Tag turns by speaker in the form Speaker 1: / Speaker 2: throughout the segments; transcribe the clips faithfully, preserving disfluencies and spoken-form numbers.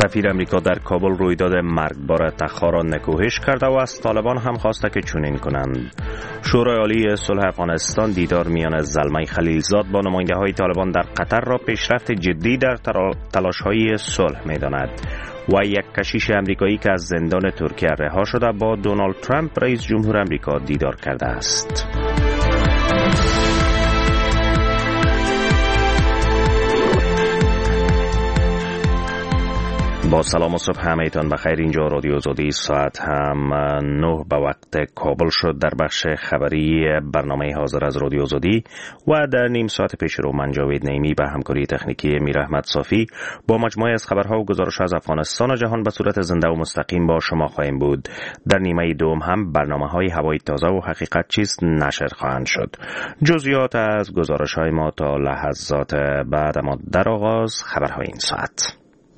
Speaker 1: سفیر امریکا در کابل رویداد مرگبار تخار را نکوهش کرده و از طالبان هم خواسته که چنین کنند. شورای عالی صلح افغانستان دیدار میان زلمه خلیلزاد با نماینده های طالبان در قطر را پیشرفت جدی در تلاش های صلح می‌داند و یک کشیش امریکایی که از زندان ترکیه رها شده با دونالد ترامپ رئیس جمهور امریکا دیدار کرده است. با سلام و صبح همه‌تان بخیر. اینجا رادیو آزادی، ساعت هم نه به وقت کابل شد. در بخش خبری برنامه حاضر از رادیو آزادی و در نیم ساعت پیش رو من جاوید نعیمی به همکاری تکنیکی میر احمد صافی با مجموعه از خبرها و گزارش از افغانستان و جهان به صورت زنده و مستقیم با شما خواهیم بود. در نیمه دوم هم برنامه‌های هوای تازه و حقیقت چیست نشر خواهند شد. جزئیات از گزارش‌های ما تا لحظات بعد، اما در آغاز خبرهای این ساعت.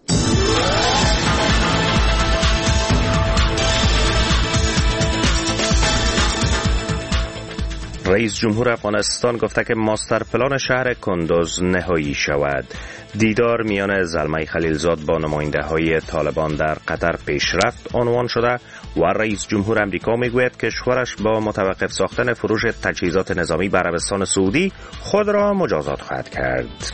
Speaker 1: رئیس جمهور افغانستان گفته که ماستر پلان شهر کندوز نهایی شود. دیدار میان زلمه خلیلزاد با نماینده های طالبان در قطر پیشرفت عنوان شده و رئیس جمهور امریکا میگوید کشورش با متوقف ساختن فروش تجهیزات نظامی به عربستان سعودی خود را مجازات خواهد کرد.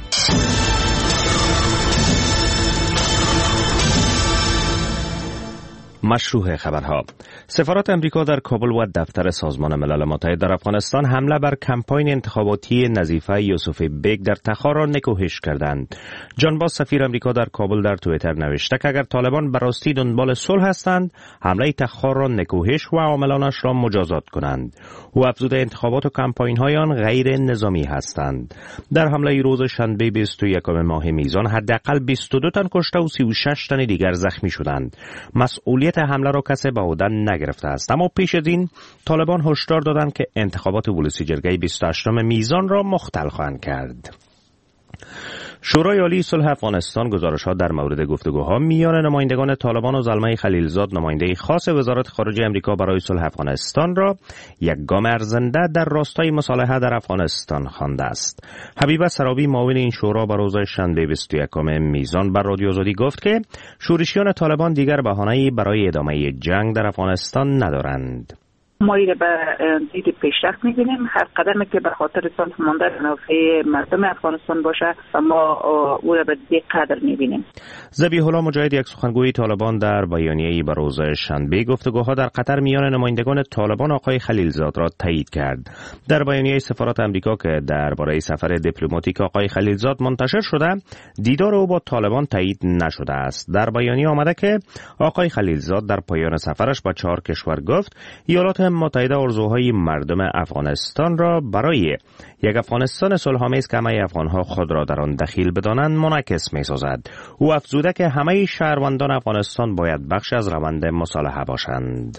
Speaker 1: مشروع خبرها. سفارت امریکا در کابل و دفتر سازمان ملل متحد در افغانستان حمله بر کمپاین انتخاباتی نظیفه یوسف بیگ در تخار را نکوهش کردند. جان باز سفیر امریکا در کابل در توییتر نوشته که اگر طالبان به راستی دنبال صلح هستند، حمله تخار را نکوهش و عاملانش را مجازات کنند. او افزوده انتخابات و کمپاین های آن غیر نظامی هستند. در حمله روز شنبه بیست و یکم ماه میزان حداقل بیست و دو تن کشته و سی و شش تن دیگر زخمی شدند. مسئولیت حمله را کسی به عهده نگرفته است، اما پیش از این طالبان هشدار دادند که انتخابات ولسی جرگه بیست و هشتم میزان را مختل خواهند کرد. شورای عالی صلح افغانستان گزارش‌ها در مورد گفتگوها میان نمایندگان طالبان و زلمه خلیلزاد، نماینده خاص وزارت خارجه امریکا برای صلح افغانستان، را یک گام ارزنده در راستای مصالحه در افغانستان خوانده است. حبیبه سرابی، معاون این شورا، به روز شنبه بیست و یکم میزان بر رادیو آزادی گفت که شورشیان طالبان دیگر بهانه‌ای برای ادامه جنگ در افغانستان ندارند.
Speaker 2: ما این به دید پیشرفت می‌بینیم. هر قدمی که به خاطر صلح ماندن منافع مردم افغانستان باشه ما او را به دید قدر می‌بینیم.
Speaker 1: ذبیح الله مجاهد، یک سخنگوی طالبان، در بیانیه‌ای به روز شنبه گفتگوها در قطر میان نمایندگان طالبان آقای خلیلزاد را تایید کرد. در بیانیه سفارت آمریکا که درباره سفر دیپلماتیک آقای خلیلزاد منتشر شده، دیدار او با طالبان تایید نشده است. در بیانیه آمده که آقای خلیلزاد در پایان سفرش با چهار کشور گفت ایالات متحده آرزوهای مردم افغانستان را برای یک افغانستان صلح‌آمیز که همه افغان‌ها خود را در آن دخیل بدانند منعکس می‌سازد. او افزوده که همه شهروندان افغانستان باید بخش از روند مصالحه باشند.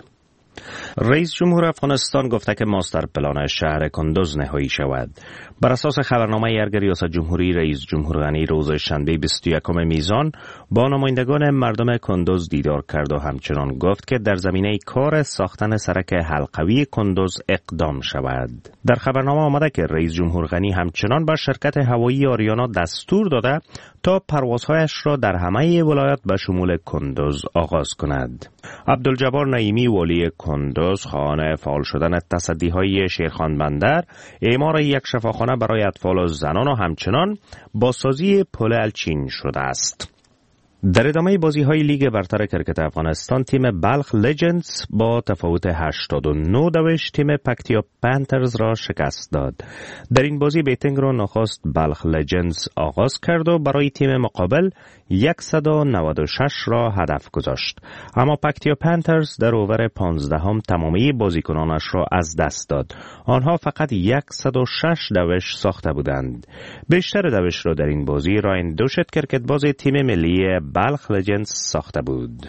Speaker 1: رئیس جمهور افغانستان گفته که ماستر پلان شهر کندوز نهایی شود. بر اساس خبرنامه ارگ ریاست جمهوری، رئیس جمهور غنی روز شنبه بیست و یکم میزان با نمایندگان مردم کندوز دیدار کرد و همچنان گفت که در زمینه کار ساختن سرک حلقوی کندوز اقدام شود. در خبرنامه آمده که رئیس جمهور غنی همچنان بر شرکت هوایی آریانا دستور داده تا پروازهایش را در همه ولایات به شمول کندوز آغاز کند. عبدالجبار نعیمی، والی کندوز، خواهان فعال شدن تصدیهای شیرخان بندر، اعمار یک شفاخانه برای اطفال و زنان و همچنان بازسازی پل الچین شده است. در ادامه بازی‌های لیگ برتر کرکت افغانستان، تیم بلخ لژندز با تفاوت هشتاد و نه دویست تیم پکتیا پنترز را شکست داد. در این بازی بیتینگ را نخست بلخ لژندز آغاز کرد و برای تیم مقابل صد و نود و شش را هدف گذاشت، اما پکتیا پنترز در اوور پانزدهم تمامی بازیکنانش را از دست داد. آنها فقط صد و شش دوش ساخته بودند. بیشتر دوش را در این بازی راین دوشت کرکتباز تیم ملی بلخ لژندز ساخته بود.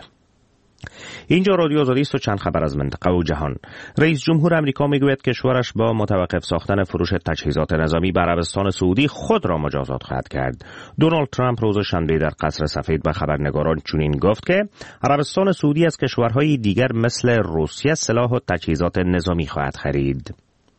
Speaker 1: اینجا رادیو آزادی است و چند خبر از منطقه و جهان. رئیس جمهور امریکا میگوید کشورش با متوقف ساختن فروش تجهیزات نظامی به عربستان سعودی خود را مجازات خواهد کرد. دونالد ترامپ روز شنبه در قصر سفید به خبرنگاران چنین گفت که عربستان سعودی از کشورهای دیگر مثل روسیه سلاح و تجهیزات نظامی خواهد خرید.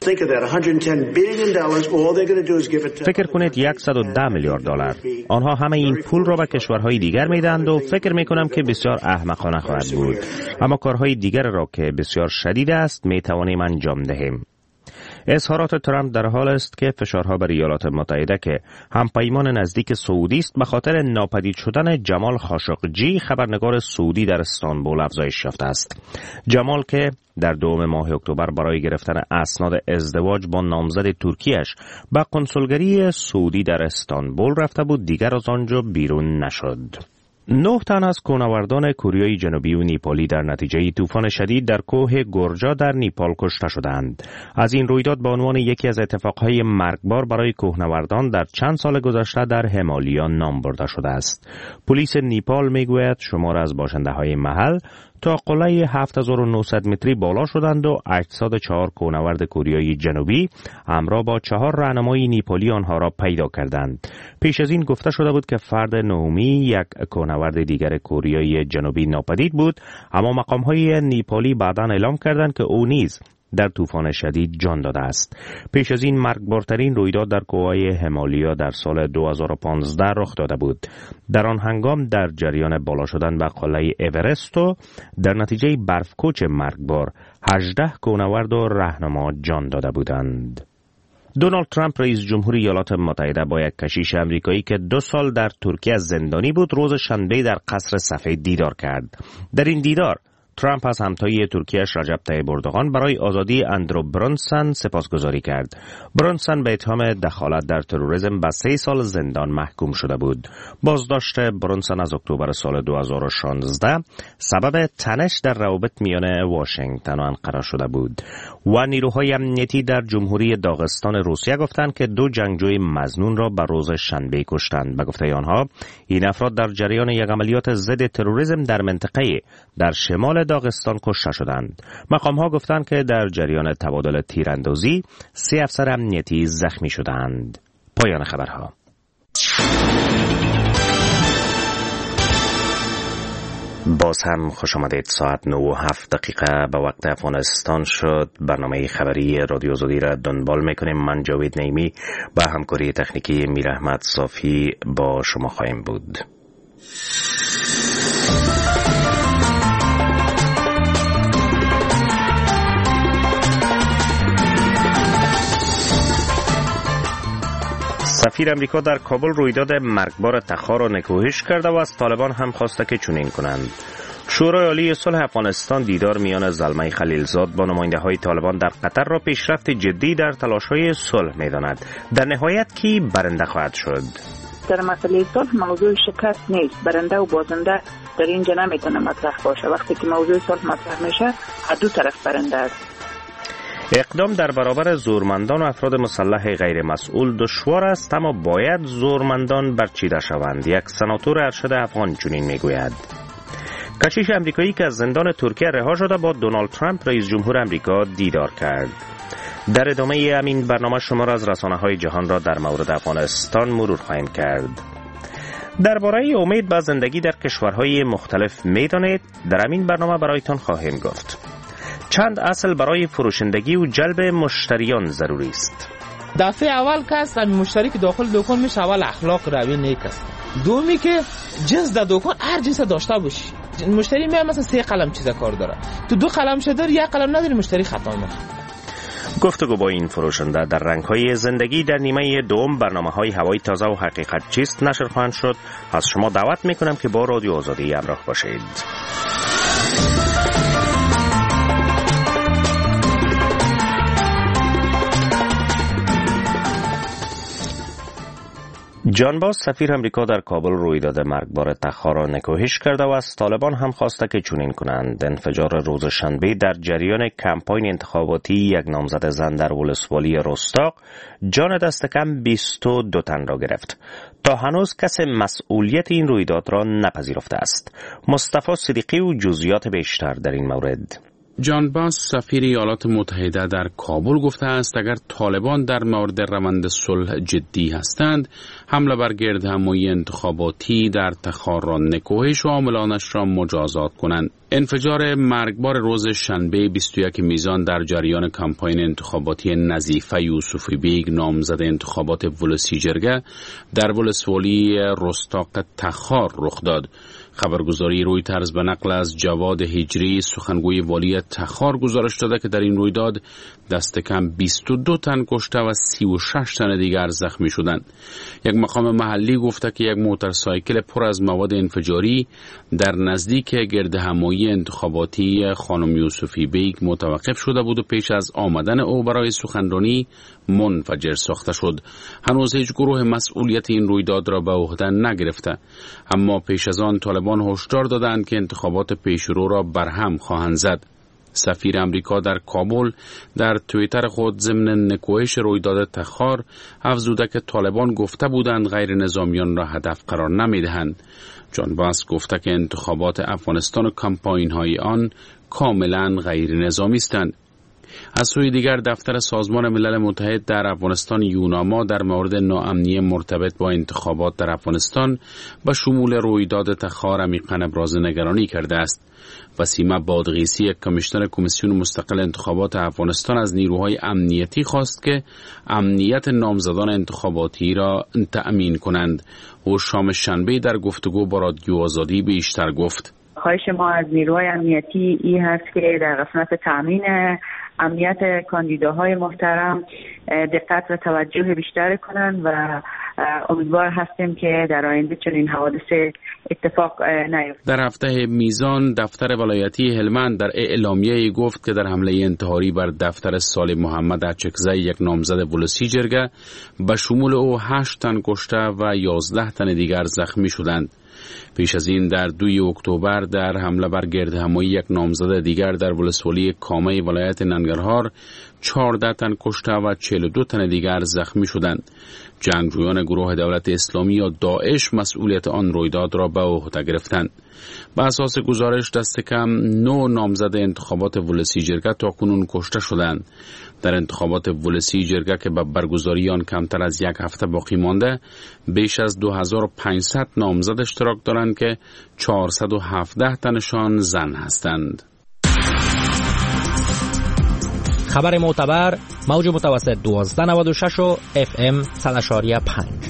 Speaker 1: فکر کنید صد و ده میلیارد دلار. آنها همه این پول را به کشورهای دیگر میدهند و فکر میکنم که بسیار احمقانه خواهد بود. اما کارهای دیگر را که بسیار شدید است میتوانیم انجام دهیم. اظهارات ترامپ در حال است که فشارها بر ایالات متحده که همپیمان نزدیک سعودی است به خاطر ناپدید شدن جمال خاشقجی خبرنگار سعودی در استانبول افزایش یافته است. جمال که در دوم ماه اکتبر برای گرفتن اسناد ازدواج با نامزد ترکیش به کنسولگری سعودی در استانبول رفته بود، دیگر از آنجا بیرون نشد. نه تن از کوهنوردان کوریای جنوبی و نیپالی در نتیجه طوفان شدید در کوه گورجا در نیپال کشته شدند. از این رویداد به عنوان یکی از اتفاقهای مرگبار برای کوهنوردان در چند سال گذشته در همالیا نام برده شده است. پلیس نیپال میگوید شمار از باشنده‌های محل تا قله هفت هزار و نهصد متری بالا شدند و هشتصد و چهار کوهنورد کوریای جنوبی همراه با چهار راهنمای نیپالی آنها را پیدا کردند. پیش از این گفته شده بود که فرد نهمی یک کوهنورد دیگر کوریای جنوبی ناپدید بود، اما مقام‌های نیپالی بعداً اعلام کردند که او نیز در طوفان شدید جان داده است. پیش از این مرگبارترین رویداد در کوههای همالیا در سال دو هزار و پانزده رخ داده بود. در آن هنگام در جریان بالا شدن به قله اورست و در نتیجه برفکوچ مرگبار هجده کوهنورد و راهنما جان داده بودند. دونالد ترامپ رئیس جمهور ایالات متحده با یک کشیش امریکایی که دو سال در ترکیه زندانی بود روز شنبه در قصر سفید دیدار کرد. در این دیدار ترامپ از همتایی ترکیه‌اش رجب طیب اردوغان برای آزادی اندرو برونسون سپاسگزاری کرد. برونسون به اتهام دخالت در تروریسم به سه سال زندان محکوم شده بود. بازداشت برونسون از اکتبر سال دو هزار و شانزده سبب تنش در روابط میان واشنگتن و انقره شده بود و نیروهای امنیتی در جمهوری داغستان روسیه گفتند که دو جنگجوی مظنون را به روز شنبه کشتند. به گفته آنها این افراد در جریان یک عملیات ضد تروریسم در منطقه در شمال داغستان کشته شدند. مقام‌ها گفتند که در جریان تبادل تیراندازی سه افسر امنیتی زخمی شدند. پایان خبرها. باز هم خوش آمدید. ساعت نه و هفت دقیقه به وقت افغانستان شد. برنامه خبری رادیو آزادی را دنبال میکنیم. من جاوید نعیمی با همکاری تکنیکی میر احمد صافی با شما خواهیم بود. سفیر امریکا در کابل رویداد مرگبار تخار را نکوهش کرده و از طالبان هم خواسته که چنین کنند. شورای عالی صلح افغانستان دیدار میان زلمه خلیلزاد با نماینده های طالبان در قطر را پیشرفت جدی در تلاش های صلح می‌داند. در نهایت کی برنده خواهد شد؟
Speaker 2: در مسئله صلح موضوع شکست نیست. برنده و بازنده در اینجا نمیتونه مطرح باشه. وقتی که موضوع صلح مطرح میشه هر دو طرف برنده است.
Speaker 1: اقدام در برابر زورمندان و افراد مسلح غیر مسئول دشوار است، اما باید زورمندان برچیده شوند. یک سناتور ارشد افغان چنین میگوید. کشیش امریکایی که از زندان ترکیه رها شده با دونالد ترامپ رئیس جمهور امریکا دیدار کرد. در ادامه همین برنامه شما را از رسانه‌های جهان را در مورد افغانستان مرور خواهیم کرد. درباره امید به زندگی در کشورهای مختلف میدانید؟ در همین برنامه برایتان خواهیم گفت. چند اصل برای فروشندگی و جلب مشتریان ضروری است.
Speaker 3: دفعه اول که است مشتری که داخل دکان میشه اول اخلاق روی نیک است. دومی که جنس در دکان هر جنس داشته باشی. مشتری میاد مثلا سه قلم چیزا کار داره، تو دو قلم شده یک قلم نداری، مشتری خطا میکنه.
Speaker 1: گفتگو با این فروشنده در رنگ‌های زندگی در نیمه دوم برنامه‌های هوای تازه و حقیقت چیست نشر خواهند شد. از شما دعوت میکنم که با رادیو آزادی همراه باشید. جان باز سفیر امریکا در کابل رویداد مرگبار تخار را نکوهش کرده و از طالبان هم خواسته که چنین کنند. انفجار روز شنبه در جریان کمپاین انتخاباتی یک نامزد زن در ولسوالی رستاق جان دست کم بیست و دو تن را گرفت. تا هنوز کس مسئولیت این رویداد را نپذیرفته است. مصطفی صدیقی و جزئیات بیشتر در این مورد.
Speaker 4: جان باس سفیر ایالات متحده در کابل گفته است اگر طالبان در مورد روند صلح جدی هستند، حمله بر گردهمایی انتخاباتی در تخار را نکوهش و عاملانش را مجازات کنند. انفجار مرگبار روز شنبه بیست و یک میزان در جریان کمپاین انتخاباتی نظیفه یوسفی بیگ نامزد انتخابات ولسی جرگه در ولسوالی رستاق تخار رخ داد. خبرگزاری رویترز به نقل از جواد هجری سخنگوی والی تخار گزارش داده که در این رویداد دست کم بیست و دو تن کشته و سی و شش تن دیگر زخمی شدند. یک مقام محلی گفته که یک موتورسایکل پر از مواد انفجاری در نزدیک گردهمایی انتخاباتی خانم یوسفی بیگ متوقف شده بود و پیش از آمدن او برای سخنرانی منفجر ساخته شد. هنوز هیچ گروه مسئولیت این رویداد را به عهده نگرفته، اما پیش از آن طالبان هشدار دادند که انتخابات پیشرو را برهم خواهند زد. سفیر امریکا در کابل در توییتر خود ضمن نکوهش رویداد تخار افزوده که طالبان گفته بودند غیر نظامیان را هدف قرار نمیدهند. جان باس گفته که انتخابات افغانستان و کمپاین های آن کاملا غیر نظامی هستند. از سوی دیگر دفتر سازمان ملل متحد در افغانستان یوناما در مورد ناامنی مرتبط با انتخابات در افغانستان به شمول رویداد تخار عمیقاً ابراز نگرانی کرده است. وسیمه بادغیسی کمیشنر کمیسیون مستقل انتخابات افغانستان از نیروهای امنیتی خواست که امنیت نامزدان انتخاباتی را تأمین کنند. او شام شنبه در گفتگو با رادیو آزادی بیشتر گفت:
Speaker 2: خواهش ما از نیروهای امنیتی این هست که در قسمت تأمین امنیت کاندیداهای محترم دقت و توجه بیشتر کنند و امیدوار هستیم که در آینده چنین حوادث اتفاق نیفته.
Speaker 4: در هفته میزان دفتر ولایتی هلمند در اعلامیه گفت که در حمله انتحاری بر دفتر صالح محمد اچکزی یک نامزد ولسی جرگه به شمول او هشت تن کشته و یازده تن دیگر زخمی شدند. پیش از این در دوی اکتبر در حمله بر گردهمایی یک نامزد دیگر در ولسوالی کامه ولایت ننگرهار چهارده تن کشته و چهل و دو تن دیگر زخمی شدند. جنگجویان گروه دولت اسلامی یا داعش مسئولیت آن رویداد را به عهده گرفتند. به اساس گزارش دست کم نه نامزد انتخابات ولسی جرگه تاکنون کشته شدند. در انتخابات ولسی جرگه که به برگزاری آن کمتر از یک هفته باقی مانده، بیش از دو هزار و پانصد نامزد اشتراک دارند که چهارصد و هفده تنشان زن هستند.
Speaker 5: خبر معتبر موج متوسط دوازده نود و شش و اف ام صد و پنج.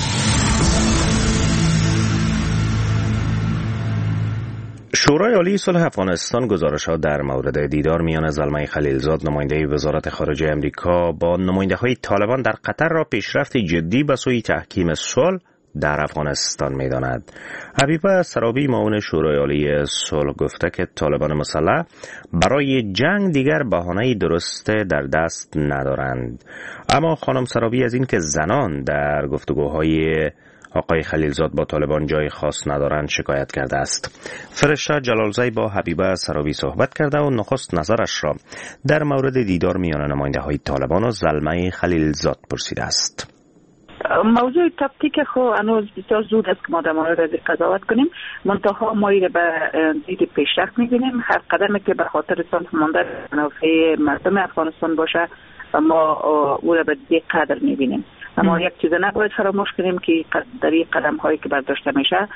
Speaker 1: شورای عالی صلح افغانستان گزارشات در مورد دیدار میان زلمه خلیلزاد نماینده وزارت خارجه امریکا با نماینده های طالبان در قطر را پیشرفت جدی به سوی تحکیم صلح در افغانستان می داند. حبیبه سرابی معاون شورای عالی صلح گفته که طالبان مسلح برای جنگ دیگر بهانه‌ای درست در دست ندارند. اما خانم سرابی از این که زنان در گفتگوهای آقای خلیلزاد با طالبان جای خاص ندارند شکایت کرده است. فرشته جلالزی با حبیبه سرابی صحبت کرده و نخست نظرش را در مورد دیدار میان نماینده های طالبان و زلمه خلیلزاد پرسیده است.
Speaker 2: موضوع تاکتیک خو هنوز بسیار زود است که ما در مورد قضاوت کنیم، منتها ما این به دید پیشرفت می‌بینیم. هر قدمی که به خاطر صلح ماندن منافع مردم افغانستان باشه ما او را به دید قدر می‌بینیم. اما یک چیز نباید فراموش کنیم که در این قدم هایی که برداشته میشه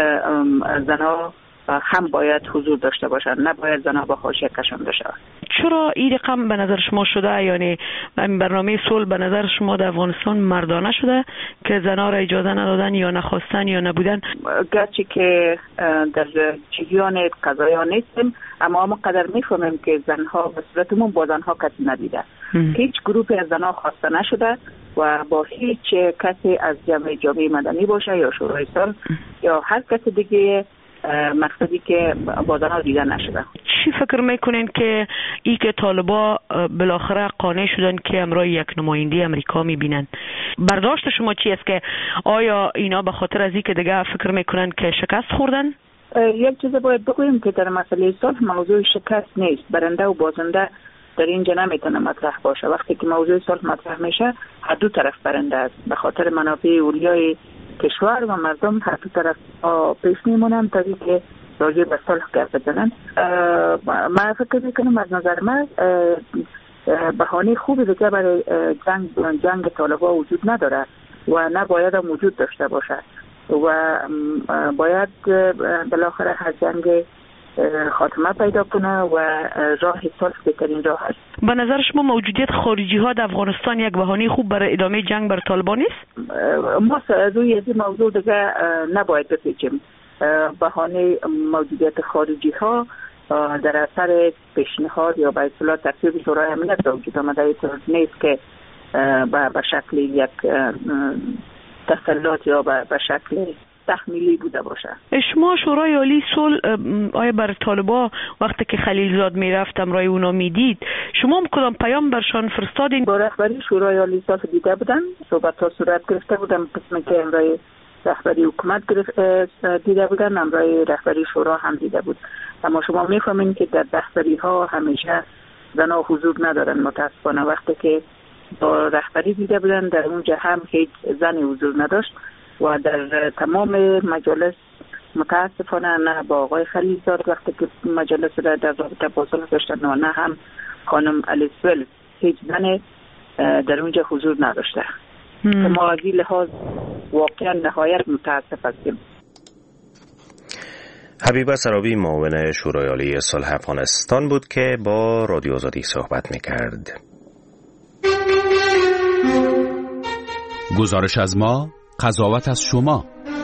Speaker 2: زنها هم باید حضور داشته باشند، نباید زنها با حاشیه کشانده شوند.
Speaker 6: چرا این رقم به نظر شما شده؟ یعنی این برنامه صلح به نظر شما در افغانستان مردانه شده که زنها را اجازه ندادن یا نخواستن یا نبودن؟
Speaker 2: گرچه که در جریان قضایا نیستیم اما ما قدر میفهمیم که زنها به صورتمون با زنها کسی ندیده. هیچ گروپی از زنها خواسته نشده و با هیچ کسی از جامعه جامعه مدنی باشه یا شورای صلح یا هر کسی دیگه مقصدی که با زنها دیده نشده.
Speaker 6: چی فکر میکنین که ای که طالبا بالاخره قانع شدن که امروز یک نماینده امریکا میبینن، برداشت شما چی است؟ که آیا اینا به خاطر از این که دیگه فکر میکنن که شکست خوردن؟
Speaker 2: یک چیز باید بگویم که در مسئله صلح موضوع شکست نیست، برنده و بازنده در اینجا نمیتونه مطرح باشه. وقتی که موضوع صلح مطرح میشه هر دو طرف برنده است، به خاطر منافع اولیای کشور و مردم هر دو طرف پیش میمونن تا اینکه راجع به صلح گپ بزنن. من فکر میکنم از نظر من بهانه خوبی دیگه برای جنگ جنگ طالبان وجود نداره و نباید هم وجود داشته باشه و باید بالاخره هر جنگ خاتمه پیدا کنه و راه صلح بهترین راه است.
Speaker 6: به نظر شما موجودیت خارجی ها در افغانستان یک بهانه خوب برای ادامه جنگ بر طالبان نیست؟
Speaker 2: ما روی این موضوع دیگه نباید بپیچیم. بهانه موجودیت خارجی ها در اثر پیشنهاد یا به اصطلاح تصویب شورای امنیت وجود آمده نیست که به شکل یک تسلط یا به شکل تحمیلی بوده باشه.
Speaker 6: شما شورای عالی صلح آیا بر طالبان وقتی که خلیلزاد میرفت امرای اونا میدید شما کدام پیام برشان فرستادین؟
Speaker 2: با رهبری شورای عالی صلح دیده بودن، صحبت ها صورت گرفته بودن، قسمی که امرای رهبری حکومت دیده بودن، امرای رهبری شورا هم دیده بود. اما شما میفهمین که در رهبری ها همیشه زنها حضور ندارن. متاسفانه وقتی که با رهبری دیده بودن در اونجا هم هیچ زنی حضور نداشت و در تمام مجالس متاسفانه نه با آقای خلیلزاد وقتی که مجالس را در رابطه با صلح داشتن و نه هم خانم الیسول هیچ زن در اونجا حضور نداشته. ما از این لحاظ واقعا نهایت متاسف هستیم.
Speaker 1: حبیبه سرابی معاون شورای عالی صلح افغانستان بود که با رادیو آزادی صحبت می‌کرد.
Speaker 4: گزارش از ما، قضاوت از شما.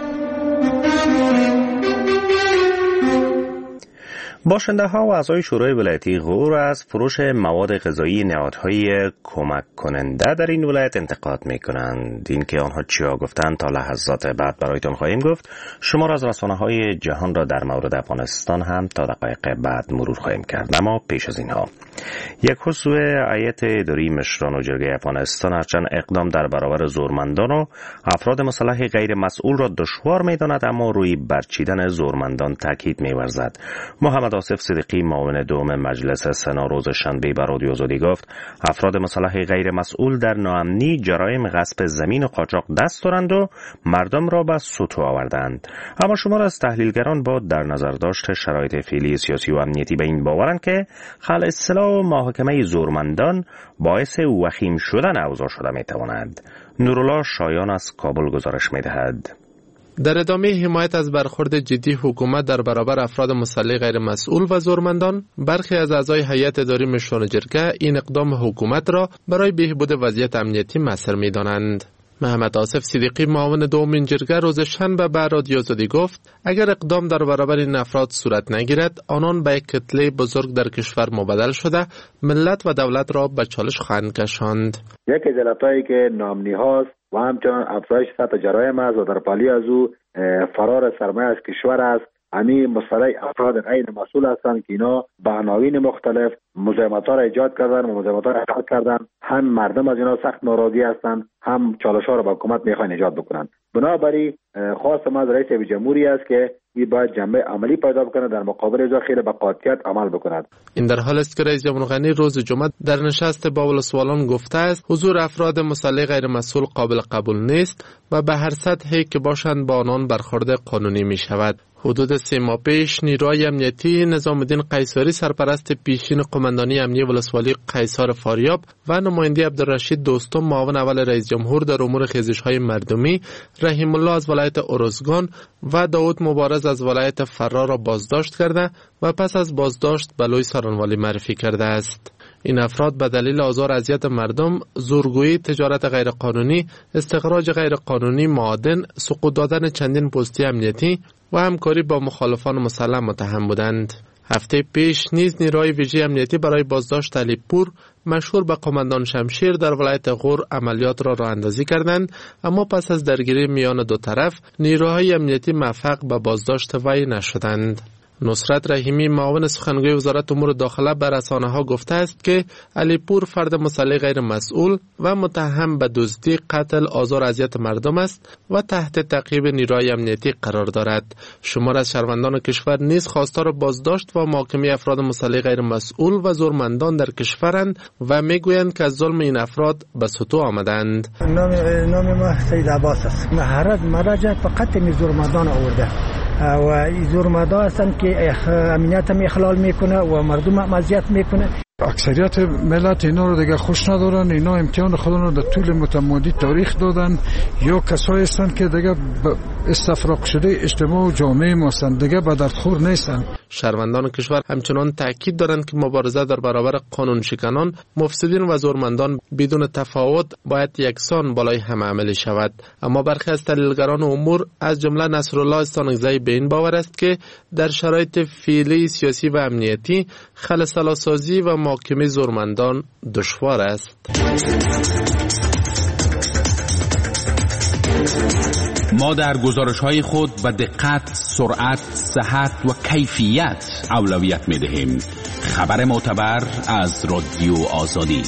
Speaker 1: باشنده ها و اعضای شورای ولایتی غور از فروش مواد غذایی نهادهای کمک کننده در این ولایت انتقاد می کنند. این که آنها چیا گفتند تا لحظات بعد برایتون خواهیم گفت. شما را از رسانه های جهان را در مورد افغانستان هم تا دقایق بعد مرور خواهیم کرد. اما پیش از اینها یک عضو هیئت اداری مشران و جرگه افغانستان هرچند اقدام در برابر زورمندان و افراد مسلح غیر مسئول را دشوار می داند اما روی برچیدن زورمندان تاکید می ورزد. محمد آصف صدیقی معاون دوم مجلس سنا روز شنبه به رادیو آزادی گفت افراد مسلح غیر مسئول در ناامنی جرایم غصب زمین و قاچاق دست دارند و مردم را به سطو آوردند. اما شمار از تحلیلگران با در نظر داشت شرایط فعلی سیاسی و امنیتی به این باورند که خلع سلاح و محاکمه زورمندان باعث وخیم شدن اوضاع شده می تواند. نورالله شایان از کابل گزارش می دهد.
Speaker 7: در ادامه حمایت از برخورد جدی حکومت در برابر افراد مسلح غیر مسئول و زورمندان، برخی از اعضای هیئت اداری مشران جرگه این اقدام حکومت را برای بهبود وضعیت امنیتی مؤثر می‌دانند. محمد آصف صدیقی معاون دوم این جرگه روز شنبه به رادیو آزادی گفت اگر اقدام در برابر این افراد صورت نگیرد آنان به یک کتله بزرگ در کشور مبدل شده ملت و دولت را به چالش خواهند کشاند.
Speaker 8: یک از علتایی که ناامنی هاست و همچنان افزایش سطح جرایم است و در پالی از او فرار سرمایه از کشور است. همین مصطلح افراد غیر مسئول هستند که اینا به عناوین مختلف مزاحمت‌ها را ایجاد کردن و مزاحمت‌ها را حل کردن. هم مردم از اینا سخت ناراضی هستند، هم چالش‌ها را به حکومت می‌خواهند ایجاد بکنند. بنابراین خواست ما از رئیس جمهوری است که این باید جنبه عملی پیدا بکنه در مقابل از خیلی به قاطعیت عمل بکند.
Speaker 7: این در حالی است که رئیس جمهور غنی روز جمعه در نشست با ولسوالان گفته است حضور افراد مسلح غیر مسئول قابل قبول نیست و به هر سطحی که باشند با آنان برخورد قانونی می شود. حدود سه ماه پیش نیروهای امنیتی نظام الدین قیصری سرپرست پیشین قماندانی امنیتی ولسوالی قیصر فاریاب و نماینده عبدالرشید دوستم معاون اول رئیس جمهور در امور خیزش‌های مردمی، رحیم الله از ولایت ارزگان و داود مبارز از ولایت فرار را بازداشت کرده و پس از بازداشت به لوی سارنوالی معرفی کرده است. این افراد به دلیل آزار اذیت مردم، زورگویی، تجارت غیرقانونی، استخراج غیرقانونی معادن، سقوط دادن چندین پستی امنیتی و همکاری با مخالفان مسلح متهم بودند. هفته پیش نیز نیروهای ویژه امنیتی برای بازداشت علیپور مشهور به قماندان شمشیر در ولایت غور عملیات را راه اندازی کردند، اما پس از درگیری میان دو طرف نیروهای امنیتی موفق به بازداشت وی نشدند. نصرت رحیمی معاون سخنگوی وزارت امور داخله به رسانه‌ها گفته است که علیپور فرد مسلح غیر مسئول و متهم به دزدی، قتل، آزار اذیت مردم است و تحت تعقیب نیروهای امنیتی قرار دارد. شمار از شهروندان کشور نیز خواستار بازداشت و محاکمه افراد مسلح غیر مسئول و زورمندان در کشورند و میگویند که از ظلم این افراد به سطو آمدند.
Speaker 9: نام نام ما سید عباس است. مهارت مرجع فقط می زورمندان آورده. و اینجور ماده هستند که امنیت هم اخلال میکنه و مردم اذیت میکنه.
Speaker 10: اکثریت ملت اینا رو دیگه خوش ندارن. اینا امتحان خودشون رو در طول متمادی تاریخ دادن، یا کسایی هستن که دیگه استفراغ شده اجتماع و جامعه ما هستن، دیگه به دردخور نیستن.
Speaker 7: شهروندان کشور همچنان تاکید دارند که مبارزه در برابر قانون شکنان، مفسدین و زورمندان بدون تفاوت باید یکسان بالای همه عملی شود. اما برخی از تحلیلگران امور از جمله نصرالله استانکزی به این باور است که در شرایط فعلی سیاسی و امنیتی خلسلاسازی و محاکمه زورمندان دشوار است.
Speaker 4: ما در گزارش‌های خود به دقت، سرعت، صحت و کیفیت اولویت می‌دهیم. خبر معتبر از رادیو آزادی.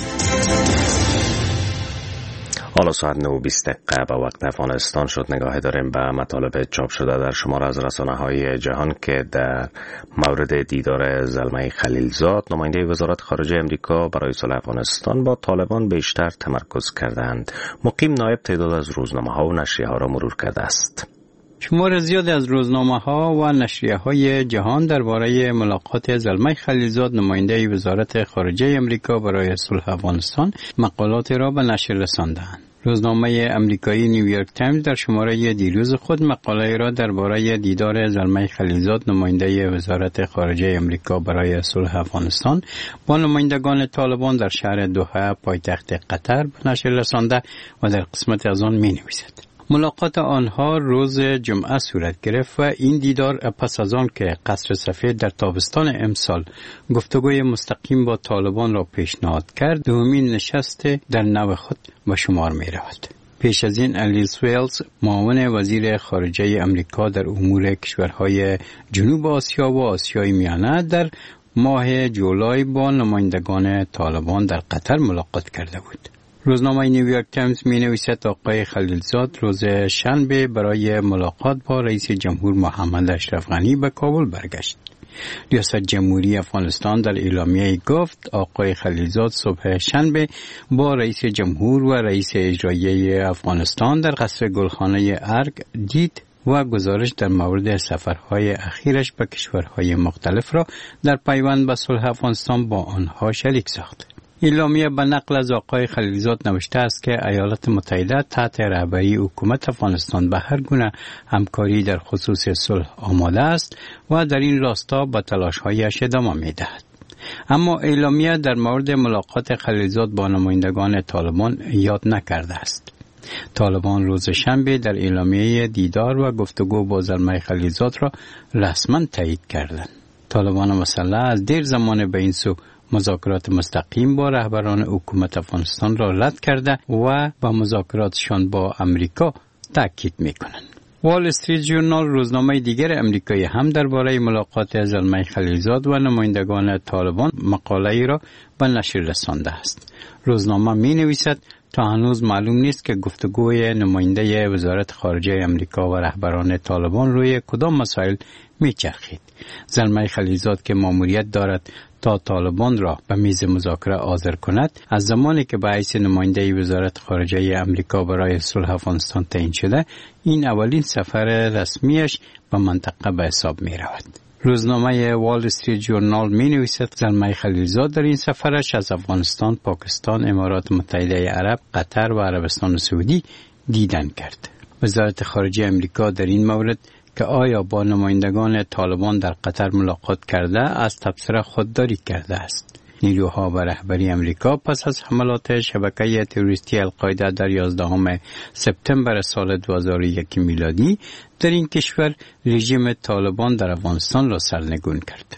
Speaker 1: حالا ساعت نه و بیست دقیقه به وقت افغانستان شد. نگاه داریم به مطالب چاپ شده در شمار از رسانه‌های جهان که در مورد دیدار زلمه خلیلزاد، نماینده وزارت خارجه امریکا برای صلح افغانستان، با طالبان بیشتر تمرکز کردند. مقیم نایب تعداد از روزنامه‌ها و نشریه‌ها را مرور کرده است.
Speaker 11: شمار زیاد از روزنامه‌ها و نشریه‌های جهان درباره ملاقات زلمه خلیلزاد، نماینده وزارت خارجه امریکا برای صلح افغانستان، مقالات را به نشر رساندند. روزنامه امریکایی نیویورک تایمز در شماره دیروز خود مقاله را درباره دیدار زلمه خلیلزاد، نماینده وزارت خارجه امریکا برای صلح افغانستان، با نمایندگان طالبان در شهر دوحه پایتخت قطر به نشر رسانده و در قسمت از آن می‌نویسد: ملاقات آنها روز جمعه صورت گرفت و این دیدار پس از آن که قصر سفید در تابستان امسال گفتگوی مستقیم با طالبان را پیشنهاد کرد، دومین نشست در نوع خود به شمار می رود. پیش از این الیس ویلز، معاون وزیر خارجه امریکا در امور کشورهای جنوب آسیا و آسیای میانه، در ماه جولای با نمایندگان طالبان در قطر ملاقات کرده بود. روزنامه نیویورک تایمز می نویسد آقای خلیلزاد روز شنبه برای ملاقات با رئیس جمهور محمد اشرف غنی به کابل برگشت. ریاست جمهوری افغانستان در اعلامیه گفت آقای خلیلزاد صبح شنبه با رئیس جمهور و رئیس اجرایی افغانستان در قصر گلخانه ارگ دید و گزارش در مورد سفرهای اخیرش به کشورهای مختلف را در پیوند به صلح افغانستان با آنها شریک ساخت. اعلامیه به نقل از آقای خلیلزاد نوشته است که ایالات متحده تحت رهبری حکومت افغانستان به هر گونه همکاری در خصوص صلح آماده است و در این راستا به تلاش‌هایش ادامه می‌دهد. اما اعلامیه در مورد ملاقات خلیلزاد با نمایندگان طالبان یاد نکرده است. طالبان روز شنبه در اعلامیه دیدار و گفتگو با زلمه خلیلزاد را رسما تایید کردند. طالبان مسلح از دیر زمان به این سو مذاکرات مستقیم با رهبران حکومت افغانستان را رد کرده و با مذاکراتشان با امریکا تاکید می‌کنند. وال استریت ژورنال، روزنامه دیگر امریکایی، هم درباره ملاقات زلمه خلیلزاد و نمایندگان طالبان مقاله‌ای را به نشر رسانده است. روزنامه می‌نویسد تا هنوز معلوم نیست که گفتگوی نماینده وزارت خارجه امریکا و رهبران طالبان روی کدام مسائل می‌چرخید. زلمه خلیلزاد که مأموریت دارد تا طالبان را به میز مذاکره حاضر کند، از زمانی که به حیث نماینده وزارت خارجه امریکا برای صلح افغانستان تعیین شده، این اولین سفر رسمیش به منطقه به حساب می رود. روزنامه وال استریت ژورنال می نویسد زلمه خلیلزاد در این سفرش از افغانستان، پاکستان، امارات متحده عرب، قطر و عربستان سعودی دیدن کرد. وزارت خارجه امریکا در این مورد که آیا با نمایندگان طالبان در قطر ملاقات کرده از تبصره خودداری کرده است. نیروها و رهبری امریکا پس از حملات شبکه تروریستی القاعده در یازدهم سپتامبر سال دو هزار و یک میلادی در این کشور رژیم طالبان در افغانستان را سرنگون کرد.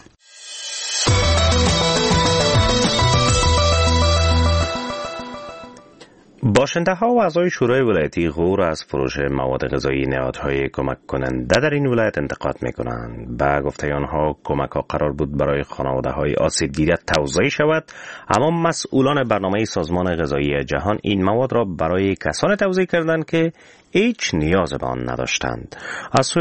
Speaker 1: باشنده ها و اعضای شورای ولایتی غور از فروش مواد غذایی نهادهای کمک کننده در این ولایت انتقاد می کنند. به گفته آنها کمک ها قرار بود برای خانواده های آسیب دیده توزیع شود، اما مسئولان برنامه سازمان غذایی جهان این مواد را برای کسان توزیع کردند که هیچ نیاز به آن نداشتند. از سوی هم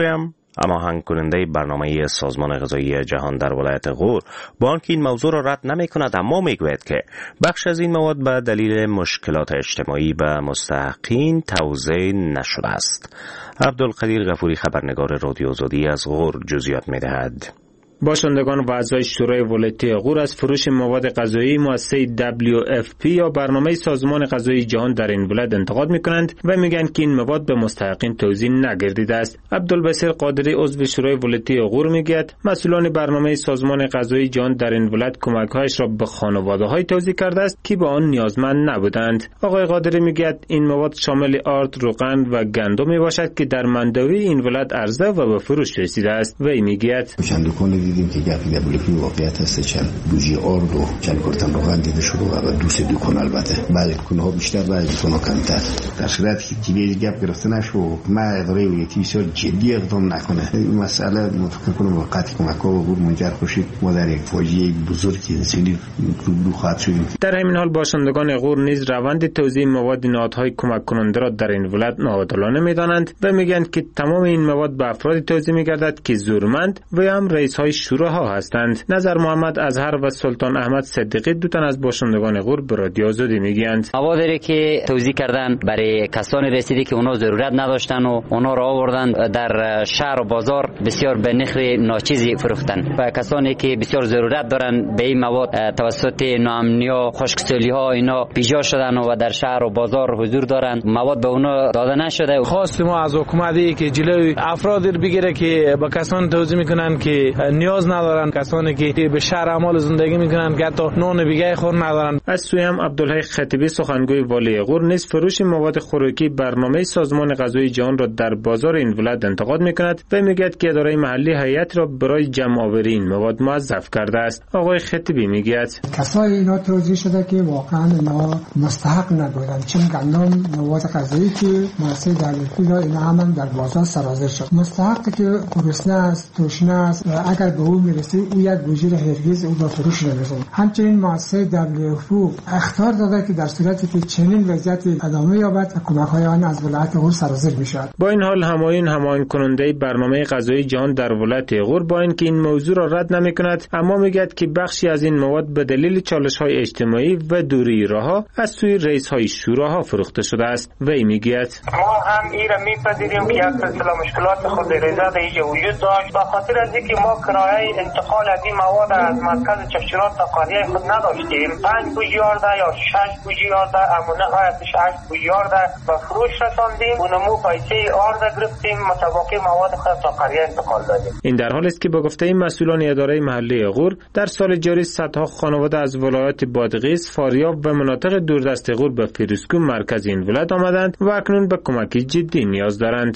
Speaker 1: هماهنگ کننده برنامه سازمان غذایی جهان در ولایت غور با آنکه این موضوع را رد نمی کند، اما می گوید که بخش از این مواد به دلیل مشکلات اجتماعی به مستحقین توزیع نشده است. عبدالقدیر غفوری، خبرنگار رادیو آزادی از غور، جزئیات می دهد.
Speaker 12: باشندگان و اعضای شورای ولایتی غور از فروش مواد غذایی مؤسسه دبلیو اف پی یا برنامه سازمان غذایی جهان در این ولایت انتقاد می‌کنند و میگن که این مواد به مستحقین توزیع نگردیده است. عبدالبصیر قادری، عضو شورای ولایتی غور، میگوید مسئولان برنامه سازمان غذایی جهان در این ولایت کمک‌هایش را به خانواده‌های توزیع کرده است که به آن نیازمند نبودند. آقای قادری میگوید این مواد شامل آرد، روغن و گندم میباشد که در مندوی این ولایت عرضه و به فروش رسیده است. وی میگوید
Speaker 13: دیدیم که گپی دبلیو واقعیت است، چند بوجی آرد و چند کارتن روغن دیده شده و دوست دکان البته بعضی دکان ها بیشتر بعضی دکان ها کمتر. در صورتی که جدی گپ گرفته نشه و ما اداره ولایتی بسیار جدی اقدام نکنه این مسئله مفکر کنم با قطع کمک ها و منجر خورشید ما در یک فاجعه بزرگی انسانی روبرو خواهد شدیم.
Speaker 12: در همین حال باشندگان غور نیز روند توزیع مواد نهادهای کمک کننده را در این ولایت ناعادلانه می‌دانند و میگویند که تمام این مواد به افرادی توزیع می‌گردد که زورمند و هم رئیس‌های شوراها هستند. نظر محمد اظهر و سلطان احمد صدیقی دو تن از باشندگان غور به رادیو آزادی میگویند
Speaker 14: موادی که توزیع کردن برای کسانی رسیدی که اونا ضرورت نداشتن و اونا را آوردن در شهر و بازار بسیار به نرخ ناچیزی فروختن و کسانی که بسیار ضرورت دارن به این مواد توسط ناامنی‌ها، خشکسالی‌ها اینا پیجا شدن و در شهر و بازار حضور دارن، مواد به اونا داده نشده.
Speaker 3: خواست ما از حکومتی که جلوی افرادی بگیره که به کسان توزیع میکنن که نیاز ندارن، کسانی که به شهر اعمال زندگی میکنن که حتی نون بیگه خور ندارن.
Speaker 12: از سوی هم عبدالحی خطیبی سخنگوی والی غور نیز فروش مواد خوراکی برنامه سازمان غذایی جهان را در بازار این ولایت انتقاد میکند و میگوید که اداره محلی هیئت را برای جمع آوری این مواد موظف کرده است. آقای خطیبی میگوید
Speaker 15: کسای اینا توزیع شده که واقعا اینا مستحق نبودند، چون گندم مواد غذایی که مؤسسه دولتی را اینا هم در بازار سرازیر شد. مستحق که گرسنه است، تشنه است و اگر به او میرسه او یک بوجی را هرگز او با فروش نمی‌کنه. همچنین مؤسسه دبلیو اف او اخطار داده که در صورتی که چنین وضعیت ادامه یابد کمک‌های آن از ولایت غور سرازیر می‌شود.
Speaker 12: با این حال همایون هماهنگ کننده برنامه غذایی جهان در ولایت غور با اینکه این موضوع را رد نمی‌کند، اما میگوید که بخشی از این مواد به دلیل چالش‌های اجتماعی و دوری راه‌ها از سوی رئیس‌های شوراها فروخته شده است. وی میگوید
Speaker 16: ما هم این را می‌پذیریم که یک سلسله مشکلات خود ریزه در اینجا وجود داشت، به خاطر از اینکه ما کرایه انتقال از این مواد از مرکز چشمرات تا قریه خود نداشتیم. پنج بوجیارده یا شش بوجیارده اما نهایتش هشت بوجیارده به فروش رساندیم. اونمو پیسه آرده گرفتیم، متوقع مواد خود تا قریه انتقال دادیم.
Speaker 12: این در حالی است که به گفته مسئولان اداره محلی غور در سال جاری صدها خانواده از ولایات بادغیس، فاریاب و مناطق دوردست غور به فیروزکو مرکز این ولایت آمدند و اکنون به کمک جدی نیاز دارند.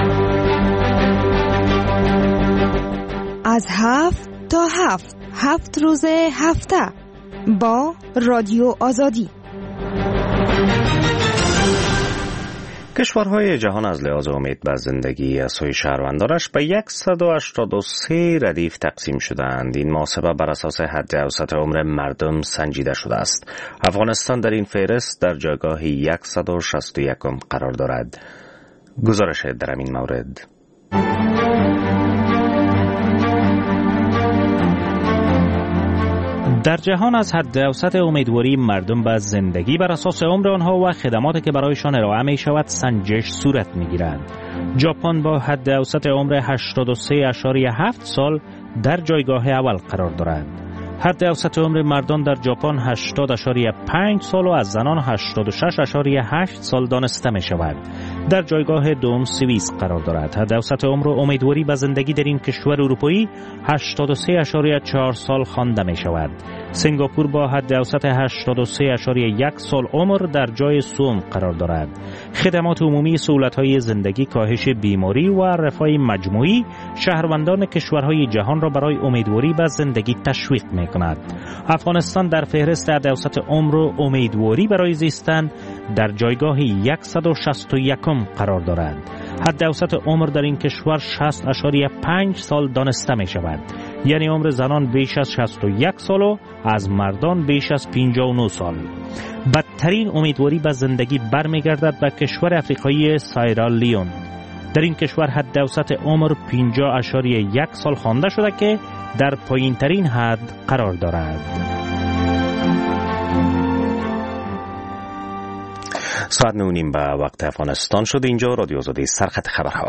Speaker 17: از هفت تا هفت هفت روز هفته با رادیو آزادی.
Speaker 1: کشورهای جهان از لحاظ امید به زندگی از سوی شهروندانش به صد و هشتاد و سه ردیف تقسیم شدند. این محاسبه بر اساس حد اوسط عمر مردم سنجیده شده است. افغانستان در این فهرست در جایگاه صد و شصت و یک قرار دارد. گزارش در این مورد در جهان از حد اوسط امیدواری مردم به زندگی بر اساس عمر آنها و خدماتی که برایشان ارائه می شود سنجش صورت می گیرد. ژاپن با حد اوسط عمر هشتاد و سه اشاری هفت سال در جایگاه اول قرار دارد. حد اوسط عمر مردان در ژاپن هشتاد اشاری پنج سال و از زنان هشتاد و شش اشاری هشت سال دانسته می شود. در جایگاه دوم سوئیس قرار دارد. حد اوسط عمر و امیدواری به زندگی در این کشور اروپایی هشتاد و سه اشاری چهار سال خوانده می شود. سنگاپور با حد اوسط هشتاد و سه اشاری یک سال عمر در جای سوم قرار دارد. خدمات عمومی، سهولت‌های زندگی، کاهش بیماری و رفاه مجموعی شهروندان کشورهای جهان را برای امیدواری به زندگی تشویق می‌کند. افغانستان در فهرست حد اوسط عمر و امیدواری برای زیستن در جایگاه صد و شصت و یک قرار دارد. حد اوسط عمر در این کشور شصت اشاری پنج سال دانسته می شود، یعنی عمر زنان بیش از شصت و یک سال و از مردان بیش از پنجاه و نه سال. بدترین امیدواری به زندگی برمیگردد به کشور افریقایی سایرالیون. در این کشور حد اوسط عمر پنجاه اشاری یک سال خوانده شده که در پایین ترین حد قرار دارد. ساعت نه و نیم به وقت افغانستان شد. اینجا رادیو آزادی، سرخط خبرها.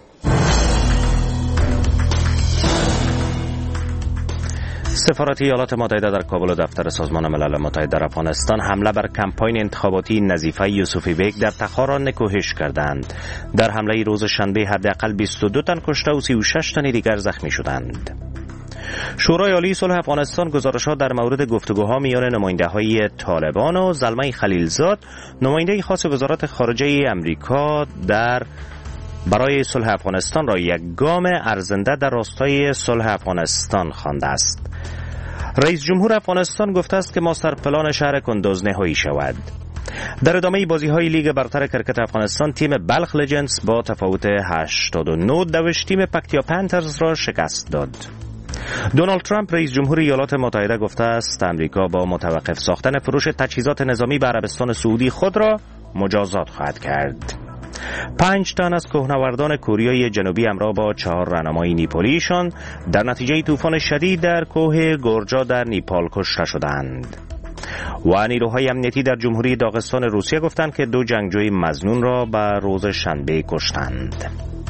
Speaker 1: سفارت ایالات متحده در کابل و دفتر سازمان ملل متحد در افغانستان حمله بر کمپاین انتخاباتی نظیفه یوسفی بیگ در تخار را نکوهش کردند. در حمله روز شنبه حداقل بیست و دو تن کشته و سی و شش تن دیگر زخمی شدند. شورای عالی صلح افغانستان گزارشات در مورد گفتگوها میان نماینده‌های طالبان و زلمه خلیلزاد، نماینده خاص وزارت خارجه امریکا در برای صلح افغانستان را یک گام ارزنده در راستای صلح افغانستان خوانده است. رئیس جمهور افغانستان گفته است که ماستر پلان شهر کندوز نهایی شود. در ادامه بازی‌های لیگ برتر کرکت افغانستان، تیم بلخ لجندز با تفاوت هشتاد و نه دوش تیم پکتیا پنترز را شکست داد. دونالد ترامپ رئیس جمهور ایالات متحده گفته است امریکا با متوقف ساختن فروش تجهیزات نظامی به عربستان سعودی خود را مجازات خواهد کرد. پنج تن از کوهنوردان کوریای جنوبی همراه با چهار راهنمای نیپالیشان در نتیجه طوفان شدید در کوه گورجا در نیپال کشته شدند. و نیروهای امنیتی در جمهوری داغستان روسیه گفتند که دو جنگجوی مظنون را به روز شنبه کشتند.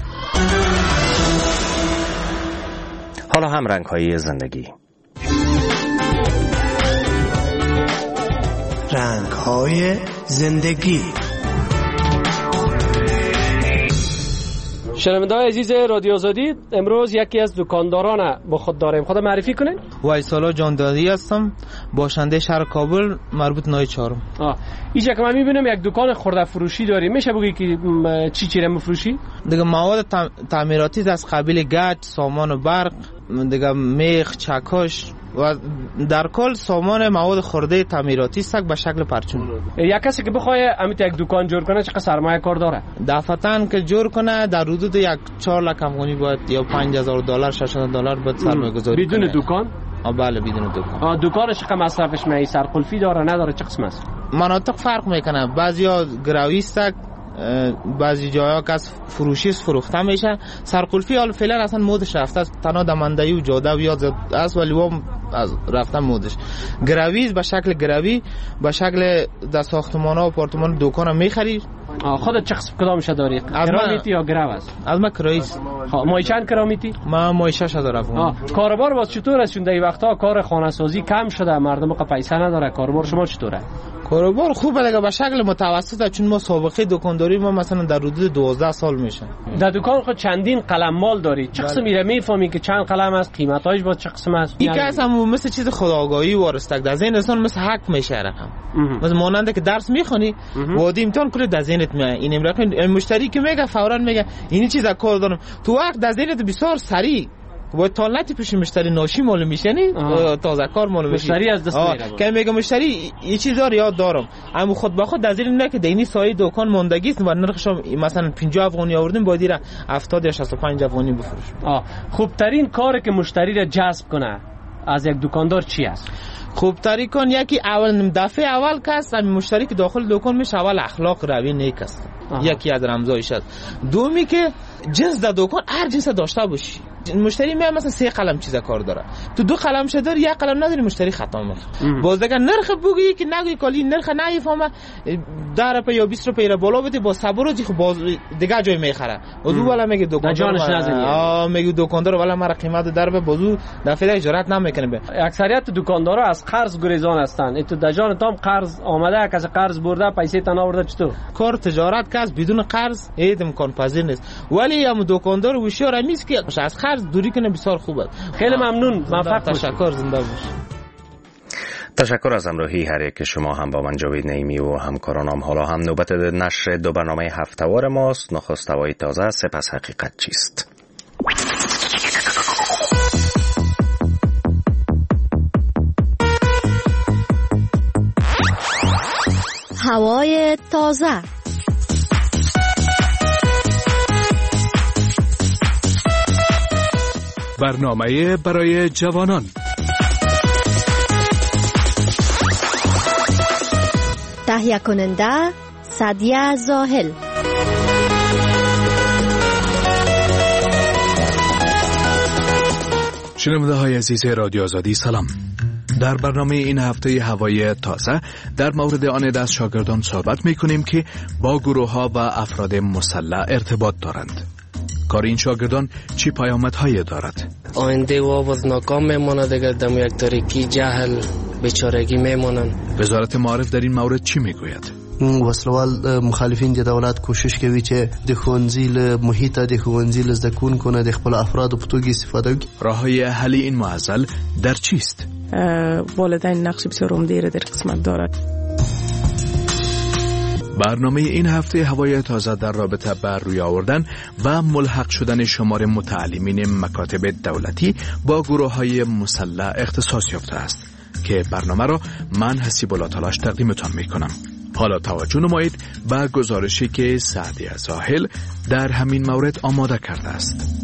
Speaker 1: حالا هم رنگ‌های زندگی.
Speaker 18: رنگ‌های زندگی.
Speaker 19: شنونده‌های عزیز رادیو آزادی، امروز یکی از دکانداران با خود داریم. خود معرفی کنین.
Speaker 3: وایسالا جاندادی هستم، باشنده شهر کابل، مربوط نای چهارم.
Speaker 19: آه اینجا که من می‌بینم یک دکان خرده فروشی داری. میشه بگی که چی چی رو می‌فروشی؟
Speaker 3: دیگه مواد تعمیراتی از قبیل گچ، سامان برق، دیگه میخ، چکش و در کل سامان مواد خرده تعمیراتی است به شکل پرچم.
Speaker 19: یک کسی که بخواد امیت یک دکان جور کنه چقدر سرمایه کار داره؟
Speaker 3: دفعتاً که جور کنه در حدود یک چهار لک افغانی باید یا پنج هزار دلار شش هزار دلار باید سرمایه گذاری
Speaker 19: بدون دکان؟
Speaker 3: آ بله بدون دکان.
Speaker 19: آ دکانش چقدر مصرفش میای؟ سرقلفی داره نداره؟ چه قسم است؟
Speaker 3: مناطق فرق میکنه. بعضیا گراویست، بعضی جاها که از فروشی فروخته میشه. سرقلفی حال فعلا اصلا مودش رفته است، تنها دمندهی و جاده و یاد است، ولی هم از رفتن مودش. گراویز به شکل گراوی به شکل در ساختمان ها و آپارتمان دکان میخری.
Speaker 19: خودت چه قسم کدامش داری؟ کرامیتی یا گراو است؟
Speaker 3: از ما کرایست.
Speaker 19: مای چند کرامیتی؟
Speaker 3: ما مای شش هزار افغانی.
Speaker 19: کاروبار باز چطور است؟ چون این وقتا کار خانه سازی کم شده، مردم که پیسه نداره. کاروبار شما چطوره؟
Speaker 3: کاروبار خوبه دیگه به شکل متوسطه، چون ما سابقه دکانداری ما مثلا در حدود دوازده سال میشه.
Speaker 19: در دکان خود چندین قلم مال داری. چه قسم میره میفهمی که چند قلم است، قیمتاش با چه قسم است؟
Speaker 3: این که اصلا مثل چیز خودآگاهی وارستک در ذهن انسان مثل حق میشه رقم. مثلا ماننده که درس میخونی وادی امتحان کنی در ذهنت میاد این امرقه مشتری که میگه فورا میگه این چیز کار دارم، تو وقت در ذهنت بسیار سریع باید تالنتی پیش مشتری ناشی معلوم میشه، نه تازه کار معلوم میشه.
Speaker 19: مشتری از دست میره.
Speaker 3: که میگه مشتری یه چیز داره یاد دارم، اما خود به خود در ذهن نه که دینی سایه دکان ماندگی است و نرخش مثلا پنجاه افغانی آوردیم باید را هفتاد یا شصت و پنج افغانی بفروش.
Speaker 19: خوب ترین کاری که مشتری را جذب کنه از یک دکاندار چی است؟
Speaker 3: خوب ترین کن یکی اول دفعه اول کس مشتری که داخل دکان میشه اول اخلاق روی نیک است. یکی از رمزایش است. دومی که جنس در دکان هر جنس داشته باشی. مشتری میاد مثلا سه قلم چیزا کار داره، تو دو قلم شدار یک قلم نداری، مشتری خطا میخوره. باز دیگه نرخ بگی که نگوی کالی نرخ نمیفهمه ده روپیه یا بیست روپیه بالا بده با صبر و خب باز دیگه جای میخره. بازو والا میگه دکاندار آ میگه دکاندار والا مرا قیمت در به بازو دفعه اجارت نمیکنه. به
Speaker 19: اکثریت دکاندارا از قرض گریزان هستن. تو در جان تام قرض آمده، کسی قرض برده پیسه تن آورده، چطور
Speaker 3: کار تجارت کس بدون قرض اید امکان پذیر نیست. ولی هم دکاندار هوشیار میست که از قرض دوری کنه بسیار خوبه.
Speaker 19: خیلی ممنون، موفق
Speaker 3: تشکر، زنده باش.
Speaker 1: تشکر از همراهی هر یک شما. هم با من جاوید نعیمی و همکارانم. حالا هم نوبت نشر دو برنامه هفته‌وار ماست. نخست هوای تازه، سپس حقیقت چیست.
Speaker 17: هوای تازه.
Speaker 20: برنامه برای جوانان.
Speaker 17: تهیه کننده سعدیه زاهل.
Speaker 20: شنونده های عزیز رادیو آزادی سلام. در برنامه این هفته هوای تازه در مورد آن از شاگردان صحبت می کنیم که با گروه ها و افراد مسلح ارتباط دارند. کار این شاگردان چی پیامدهایی دارد؟
Speaker 21: آینده و آواز ناکام میماند دیگه، دم یک تاریکی جهل بیچارگی میمانند.
Speaker 20: وزارت معارف در این مورد چی میگوید؟
Speaker 22: وسلوال مخالفین د دولت کوشش کوي چې د ښوونځي له محیط د ښوونځي له زده کوونکو د خپل افرادو په توګه استفاده وکړي.
Speaker 20: راههای حل این معضل در چیست؟
Speaker 23: والدین نقش بسیار عمده در قسمت دارد.
Speaker 20: برنامه این هفته هوای تازه در رابطه بر روی آوردن و ملحق شدن شمار متعلمین مکاتب دولتی با گروه های مسلح اختصاص یافته است که برنامه را من حسیب الله تلاش تقدیمتان می کنم. حالا توجه نمایید به گزارشی که سعدی زاهل در همین مورد آماده کرده است.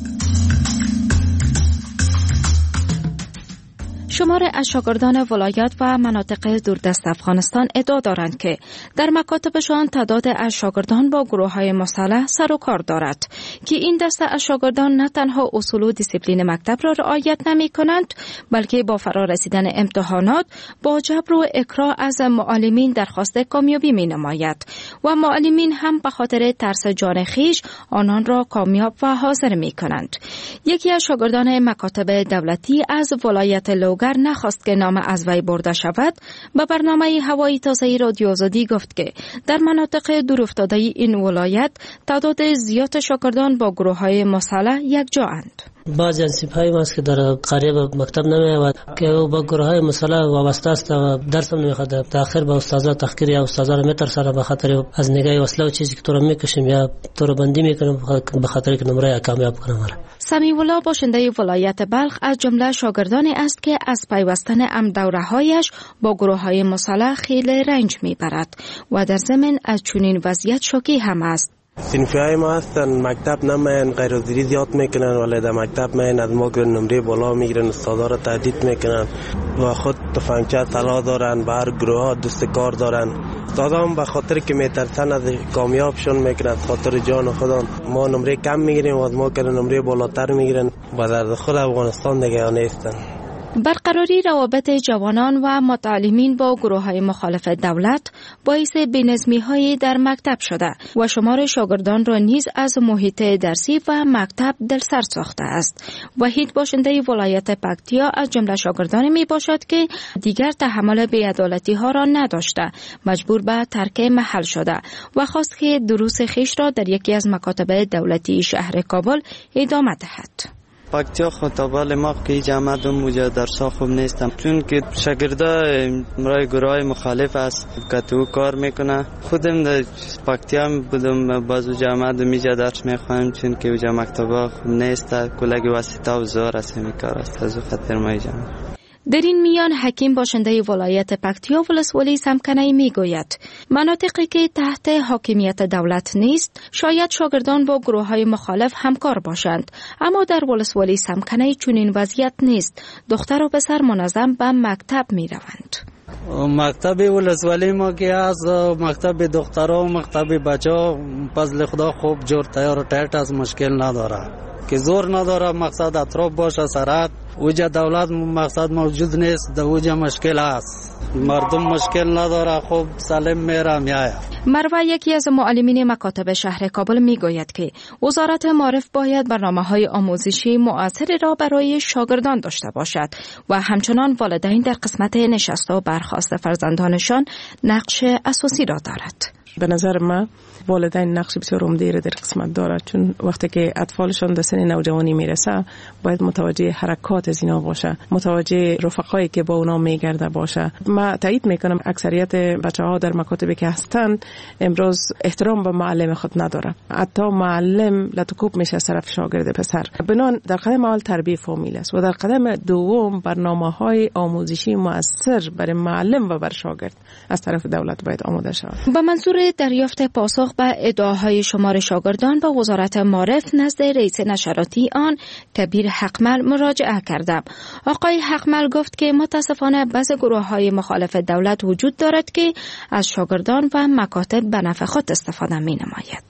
Speaker 24: شمار از شاگردان ولایات و مناطق دوردست افغانستان ادعا دارند که در مکاتبشان تعداد از شاگردان با گروه‌های مسلح سر و کار دارد که این دسته از شاگردان نه تنها اصول و دیسیپلین مکتب را رعایت نمی‌کنند، بلکه با فرا رسیدن امتحانات با جبر و اکراه از معلمین درخواست کامیابی می‌نماید و معلمین هم به خاطر ترس جان خویش آنان را کامیاب و حاضر می‌کنند. یکی از شاگردان مکاتب دولتی از ولایت لوگر نخواست که نام از وی برده شود، به برنامه هوایی تازه رادیو آزادی گفت که در مناطق دورافتاده این ولایت تعداد زیاد شاگردان با گروه‌های مسلح یکجااند.
Speaker 21: بعضی از سپاهی ماست که در قریب مکتب نمی‌آید که او با گروه‌های مسلح وابسته است و درس هم نمی‌خواند. تأخیر به استادا تحقیر یا استادا را می‌ترسانه به خاطر از نگاه وسله و چیزی که تو را می‌کشیم یا تو را بندی می‌کنیم به خاطر که نمره کامیاب کنم.
Speaker 24: سمیع الله باشنده ولایت بلخ از جمله شاگردانی است که از پیوستن ام دوره‌هایش با گروه‌های مسلح خیلی رنج می‌برد و در ضمن از چنین وضعیت شوکی هم است.
Speaker 25: صنفی های ما هستن مکتب نمیان، غیرحضوری زیاد میکنن ولی در مکتب میان از ما نمره بالا میگیرن، استادا را تهدید میکنن و خود تفنگچه طلا دارن، به هر گروه ها دست کار دارن. استادا هم به خاطر که میترسن از کامیابشون میکنن، خاطر جان خودم ما نمره کم میگیریم و از ما که نمره بالاتر میگیرن و در خود افغانستان دیگه نیستن.
Speaker 24: برقراری روابط جوانان و متعلمین با گروه‌های مخالف دولت باعث بی‌نظمی‌های در مکتب شده و شمار شاگردان را نیز از محیط درسی و مکتب دلسرد ساخته است. وحید باشنده ولایت پکتیا از جمله شاگردانی می باشد که دیگر تحمل بی‌عدالتی‌ها را نداشته، مجبور به ترک محل شده و خواست که دروس خویش را در یکی از مکاتب دولتی شهر کابل ادامه دهد.
Speaker 26: پکتیا خطابال ما که جماعت موجه درسا خوب نیستم، چون که شاگردا مرای گروهای مخالف است که تو کار میکنه. خودم در پکتیا بودم، بازو جماعت میجا درس میخوام چون که اوجا مکتبا خوب نیست، کلگی واسطا و زور است میکار است، از خاطر ما جماعت.
Speaker 24: در این میان حکیم باشنده ولایت پکتیا ولسوالی سمکنه‌ای میگوید مناطقی که تحت حاکمیت دولت نیست شاید شاگردان با گروه‌های مخالف همکار باشند، اما در ولسوالی سمکنه‌ای چنین وضعیت نیست. دختر و پسر منظم به مکتب میروند.
Speaker 26: مکتب ولسوالی ما که از مکتب دخترها و مکتب بچه‌ها فضل خدا خوب جور تیار و تایت از مشکل نداره که زور نداره، مقصد اطراف باشه سرعت. اوجا دولت مقصد موجود نیست، در اوجا مشکل است، مردم مشکل نداره، خوب سالم میره میآید.
Speaker 24: مروه یکی از معلمین مکاتب شهر کابل میگوید که وزارت معارف باید برنامه‌های آموزشی مؤثری را برای شاگردان داشته باشد و همچنان والدین در قسمت نشست و برخاست فرزندانشان نقش اساسی را دارد.
Speaker 23: به نظر من والدین نقش بسیار عمده را در قسمت دارد، چون وقتی که اطفالشان در سن نوجوانی میرسه باید متوجه حرکات از اینا باشه، متوجه رفقایی که با اونا میگرده باشه. من تایید میکنم اکثریت بچه‌ها در مکاتبی که هستند امروز احترام به معلم خود نداره، حتی معلم لطکوب میشه از طرف شاگرد پسر. بنان در قدم اول تربیت فامیل است و در قدم دوم برنامه‌های آموزشی مؤثر برای معلم و بر شاگرد از طرف دولت باید آماده شود.
Speaker 24: با منظور دریافت پاسخ به ادعاهای شمار شاگردان به وزارت معارف نزد رئیس نشراتی آن کبیر حقمل مراجعه کردم. آقای حقمل گفت که متاسفانه بعضی گروه‌های مخالف دولت وجود دارد که از شاگردان و مکاتب به نفع خود استفاده می‌نماید.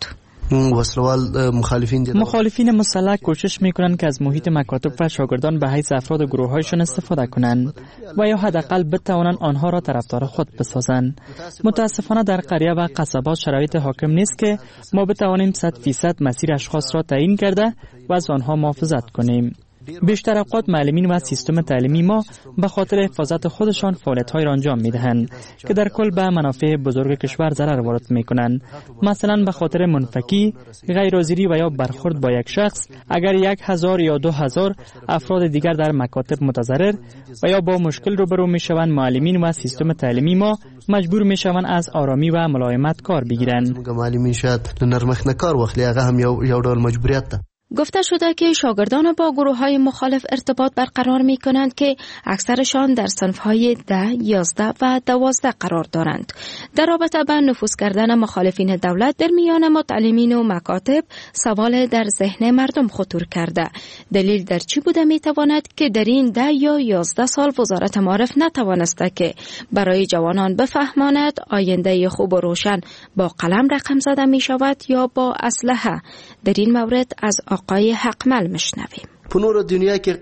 Speaker 22: وسلوال مخالفین دیده.
Speaker 2: مخالفین مسلح کوشش میکنند که از محیط مکاتب و شاگردان به حیث افراد گروه‌هایشان استفاده کنند و یا حداقل بتوانند آنها را طرفدار خود بسازند. متاسفانه در قریه و قصبات شرایط حاکم نیست که ما بتوانیم صد فیصد مسیر اشخاص را تعیین کرده و از آنها محافظت کنیم. بیشتر اوقات معلمین و سیستم تعلیمی ما به خاطر حفاظت خودشان فعالیت‌های را انجام می‌دهند که در کل به منافع بزرگ کشور ضرر وارد می‌کنند. مثلا به خاطر منفکی، غیرحاضری و یا برخورد با یک شخص، اگر یک هزار یا دو هزار افراد دیگر در مکاتب متضرر و یا با مشکل روبرو می‌شوند، معلمین و سیستم تعلیمی ما مجبور می‌شوند از آرامی و ملایمت کار بگیرند.
Speaker 22: معلمین شاید نرمخ نکار وخت هغه هم یو یو ډول مجبوریت ده.
Speaker 24: گفته شده که شاگردان با گروه‌های مخالف ارتباط برقرار می‌کنند که اکثرشان در صنف‌های ده، یازده و دوازده قرار دارند. در رابطه با نفوذ کردن مخالفین دولت در میان متعلمین و مکاتب سوال در ذهن مردم خطور کرده. دلیل در چی بوده می‌تواند که در این ده یا یازده سال وزارت معارف نتوانسته که برای جوانان بفهماند آینده خوب و روشن با قلم رقم زده می‌شود یا با اسلحه؟ در این مورد از آقای حقمل مشنویم.
Speaker 22: پنور دنیا که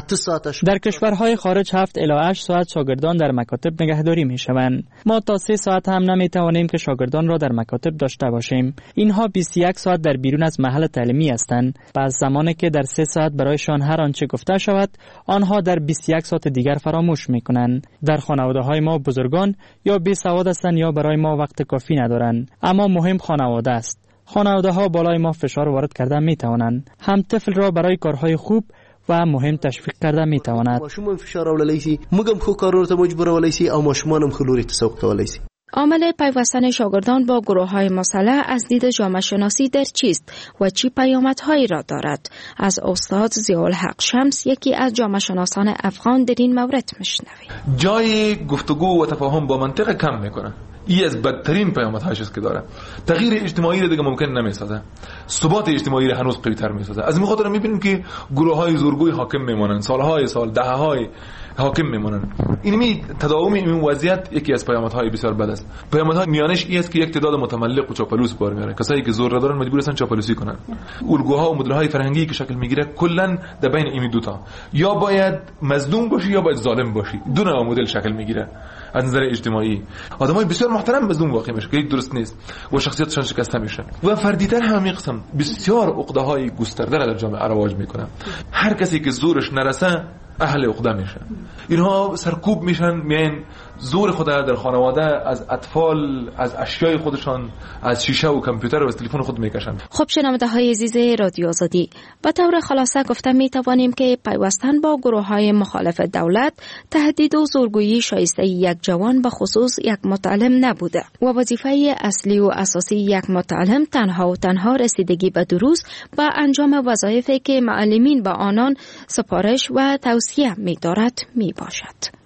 Speaker 2: در کشورهای خارج هفت الی هشت ساعت شاگردان در مکاتب نگهداری می شوند. ما تا سه ساعت هم نمی توانیم که شاگردان را در مکاتب داشته باشیم. اینها بیست و یک ساعت در بیرون از محل تعلیمی هستند. پس زمانی که در سه ساعت برایشان هر آنچه گفته شود، آنها در بیست و یک ساعت دیگر فراموش می کنند. در خانواده های ما بزرگان یا بی سواد هستند یا برای ما وقت کافی ندارند. اما مهم خانواده است. خانواده ها بالای ما فشار وارد کرده می توانند. هم طفل را برای کارهای خوب و مهم تشویق کرده می تواند.
Speaker 22: ماشومان فشار اولای شي، موږ هم خو کارونو ته مجبور اولای شي او ماشومان هم خلوري تسوق کولای شي.
Speaker 24: عامل پیوستن شاگردان با گروه‌های مسلح از دید جامعه شناسی در چیست و چی پیامدهایی را دارد؟ از استاد ضیاءالحق شمس، یکی از جامعه شناسان افغان، در این مورد میشنویم.
Speaker 5: جای گفتگو و تفاهم با منطق کم میکنه. این از بدترین پیامدهایش است که داره. تغییر اجتماعی را دیگه ممکن نمیسازه. ثبات اجتماعی را هنوز قوی‌تر میسازه. از این خاطر میبینیم که گروه‌های زورگوی حاکم میمونن، سالهای سال، دهه‌های حاکم میمونن. این می تداوم این وضعیت یکی از پیامدهای بسیار بد است. پیامدهای میانش این است که یک تعداد متملق و چاپلوس بار میاره. کسایی که زور دارن مجبور هستن چاپلوسی کنن. الگوها و مدل‌های فرهنگی که شکل میگیره کلا در بین این دو تا، یا باید مظلوم باشی یا باید ظالم باشی. دو نوع مدل شکل میگیره. از نظر اجتماعی آدمای بسیار محترم مظلوم واقع میشه که درست نیست و شخصیتشان شکسته میشه و فردیتر هم قسم بسیار عقده‌های گسترده در جامعه رواج میکنه. هر کسی که زورش نرسه اهل عقده میشه. اینها سرکوب میشن، میان زور خود در خانواده از اطفال، از اشیای خودشان، از شیشه و کامپیوتر و از تلفن خود میکشن.
Speaker 24: خب شنونده های عزیز رادیو آزادی، به طور خلاصه گفته میتوانیم که پیوستن با گروه های مخالف دولت تهدید و زورگویی شایسته یک جوان به خصوص یک متعلم نبوده و وظیفه اصلی و اساسی یک متعلم تنها و تنها رسیدگی به دروس و انجام وظایفی که معلمین به آنان سپارش و توصیه می‌دارد میباشد.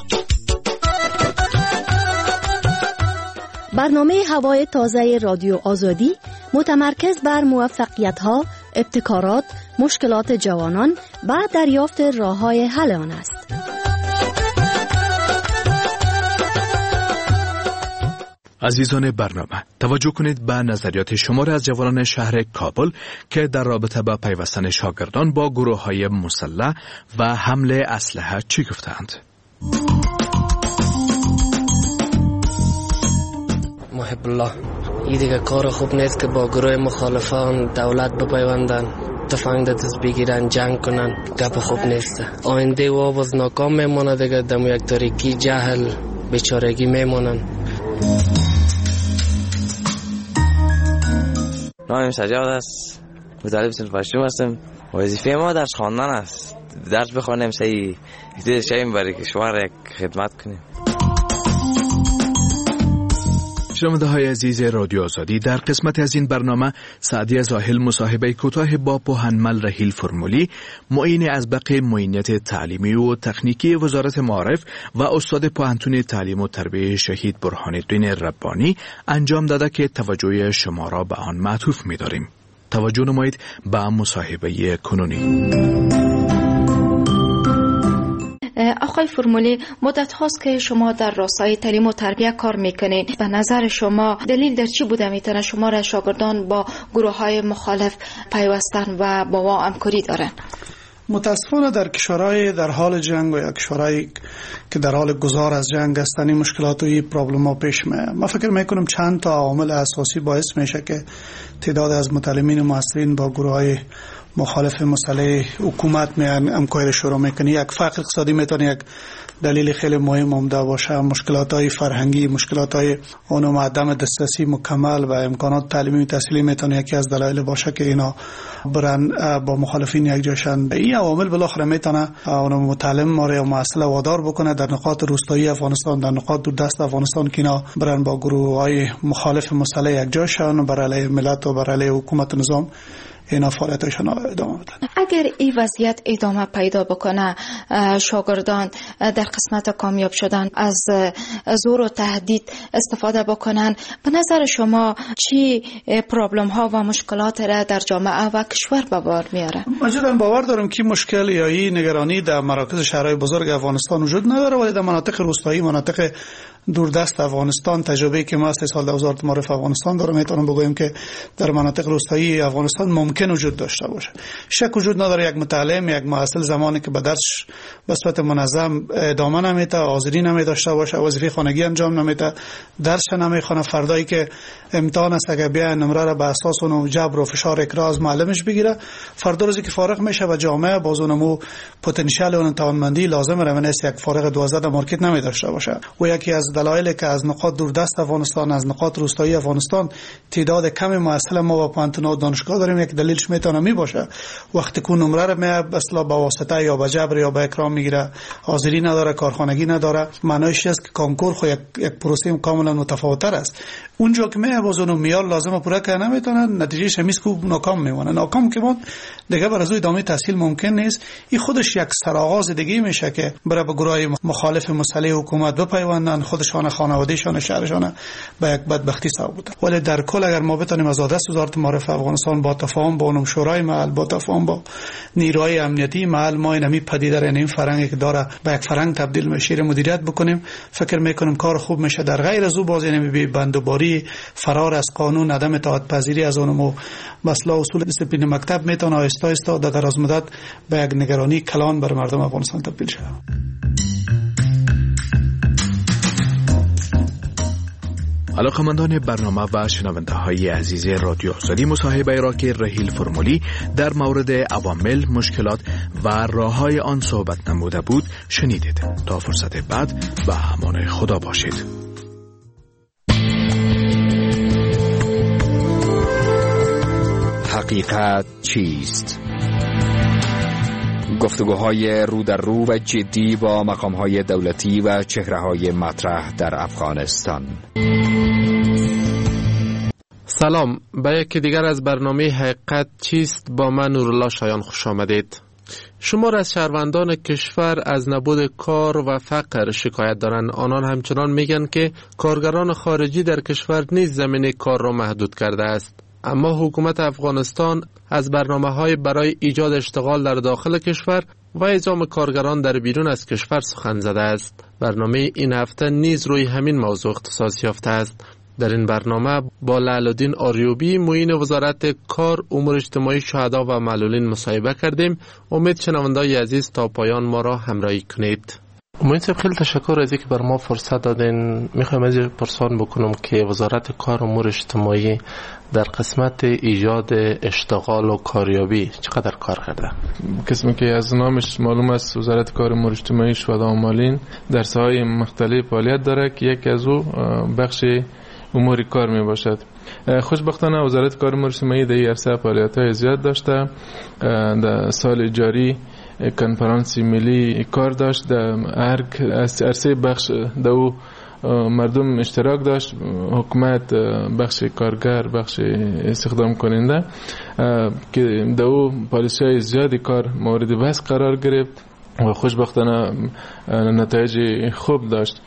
Speaker 6: برنامه هوای تازه رادیو آزادی متمرکز بر موفقیت‌ها، ابتکارات، مشکلات جوانان و دریافت راه‌های حل آن است.
Speaker 20: عزیزان برنامه، توجه کنید به نظریات شمار از جوانان شهر کابل که در رابطه با پیوستن شاگردان با گروه‌های مسلح و حمل اسلحه چی گفتند.
Speaker 26: محب الله، این دیگه کار خوب نیست که با گروه مخالفان دولت بپیوندن، تفنگ دست بگیرن، جنگ کنن. گپ خوب نیست. آینده و باز ناکام میمونه دیگه، دم یک تاریکی، جهل، بیچارگی میمونن.
Speaker 8: نامم سجاد است، مدرس صنف هشتم هستم. وظیفه ما درس خواندن است. درس بخونیم، صحیح دیده شیم برای کشور یک خدمت کنیم.
Speaker 20: شنونده های عزیز رادیو آزادی، در قسمت از این برنامه سعدی زاهل مصاحبه کوتاه با پوهنمل رحیل فرمولی، معین ازبق معینیت تعلیمی و تکنیکی وزارت معارف و استاد پوهنتون تعلیم و تربیت شهید برهان الدین ربانی انجام داده که توجه شما را به آن معطوف می‌داریم. توجه نمایید به مصاحبه کنونی.
Speaker 24: آقای فرمولی، مدت هاست که شما در راستای تعلیم و تربیت کار میکنین. به نظر شما دلیل در چی بوده میتونه شما را شاگردان با گروه های مخالف پیوستن و با ما همکاری دارن؟
Speaker 4: متاسفانه در کشورهای در حال جنگ و یا کشورهایی که در حال گذار از جنگ هستن این مشکلات و این پرابلم ها پیش میاد. من فکر میکنم چند تا عامل اساسی باعث میشه که تعداد از متعلمین و مؤثرین با گروه های مخالف مسئله حکومت میان همکاری شروع میکنه. یک فقر اقتصادی میتونه یک دلیل خیلی مهم عمده باشه. مشکلات های فرهنگی، مشکلات های اونم عدم دسترسی مکمل و امکانات تعلیمی و تحصیلی میتونه یکی از دلایل باشه که اینا برن با مخالفین یک جاشن. این عوامل بالاخره میتونه اون متعلم ماره و مسئله وادار بکنه در نقاط روستایی افغانستان، در نقاط دوردست افغانستان که اینا برن با گروه های مخالف مسئله یک جاشن برای علیه ملت و برای علیه حکومت نظام اینا فعالیتشون ادامه بدن.
Speaker 24: اگر این وضعیت ادامه پیدا بکنه، شاگردان در قسمت کامیاب شدن از زور و تهدید استفاده بکنن، به نظر شما چی پرابلم ها و مشکلات را در جامعه و کشور به بار میاره؟
Speaker 4: من باور دارم که مشکل یا این نگرانی در مراکز شهرهای بزرگ افغانستان وجود نداره، ولی در مناطق روستایی، مناطق دوردست افغانستان تجربه که ما از سال دو هزار معرف افغانستان دارم میتونم بگویم که در مناطق روستایی افغانستان ممکن وجود داشته باشه. شک وجود نداره یک متعلم، یک مؤثر زمانی که به درس به صورت منظم ادامه نمیده، حاضری نمیداشته باشه، وظیفه خانگی انجام نمیده، درس نمیخونه، فردایی که امتحان است اگه بیا نمره را به اساس اون جبر و فشار اکراز معلمش بگیره، فردا روزی که فارغ میشه و جامعه باز اونمو پتانسیل اون توانمندی لازم رو نیست یک فارغ دوازده مارکت نمیداشته باشه. و یکی از دلایلی که از نقاط دوردست افغانستان، از نقاط روستایی افغانستان تعداد کم مؤثر ما با پانتون و دانشگاه داریم، یک دلیلش میتونه می باشه وقتی که نمره رو می اصلا با واسطه یا با جبر یا با اکرام میگیره، حاضری نداره، کارخانگی نداره، معنیش است که کانکور خو یک یک پروسه کاملا متفاوت‌تر است. اونجا که می باز اون میار لازمه پورا کنه نمیتونن، نتیجهش همیشه کو ناکام میمونه. ناکام که بود دیگه بر از ادامه تحصیل ممکن نیست. این خودش یک سرآغاز دیگه میشه که برای گروهای مخالف مسئله حکومت بپیوندن، خودشان، خانوادهشان، شهرشان به یک بدبختی سبب بوده. ولی در کل اگر ما بتونیم از دست وزارت معارف افغانستان با تفاهم با اونم شورای محل، با تفاهم با نیروهای امنیتی محل، ما اینمی پدیده را، این فرهنگی که داره به یک فرهنگ تبدیل بشه مدیریت بکنیم، فکر میکنم کار خوب میشه. در غیر از او باز اینمی بندوباری، فرار از قانون، عدم اطاعت پذیری از اونم مثلا اصول دیسپلین مکتب میتونه آهسته آهسته در دراز مدت به یک نگرانی کلان بر مردم افغانستان تبدیل شه.
Speaker 20: علاقمندان برنامه و شنونده های عزیز رادیو آزادی، مصاحبه را که رحیل فرمولی در مورد عوامل، مشکلات و راه های آن صحبت نموده بود شنیدید. تا فرصت بعد به امان خدا باشید.
Speaker 7: حقیقت چیست؟ گفتگوهای رو در رو و جدی با مقامهای دولتی و چهره‌های مطرح در افغانستان.
Speaker 9: سلام، به یکی دیگر از برنامه حقیقت چیست با من نورالله شایان خوش آمدید. شمار از شهروندان کشور از نبود کار و فقر شکایت دارند. آنان همچنان میگن که کارگران خارجی در کشور نیز زمینه کار را محدود کرده است. اما حکومت افغانستان از برنامه‌های برای ایجاد اشتغال در داخل کشور و اعزام کارگران در بیرون از کشور سخن زده است. برنامه این هفته نیز روی همین موضوع اختصاص یافته است. در این برنامه با لعلالدین آریوبی، معین وزارت کار، امور اجتماعی شهدا و معلولین مصاحبه کردیم. امید شنوندگان عزیز تا پایان ما را همراهی کنید. معین صاحب، خیلی تشکر از اینکه بر ما فرصت دادین. میخوایم از پرسان بکنم که وزارت کار و امور اجتماعی در قسمت ایجاد اشتغال و کاریابی چقدر کار کرده؟
Speaker 10: قسمی که از نامش معلوم است، وزارت کار و امور اجتماعی شهدا و معلولین در ساحه‌های مختلف فعالیت داره که یک از او بخش امور کار می باشد. خوشبختانه وزارت کار و امور اجتماعی در این عرصه فعالیت‌های زیاد داشته. در سال جاری کنفرانسی ملی کار داشت، در هر عرصه بخش دو مردم اشتراک داشت، حکومت، بخش کارگر، بخش استخدام کننده، که دو پالیسی‌های زیادی کار مورد بحث قرار گرفت و خوشبختانه نتایج خوب داشت.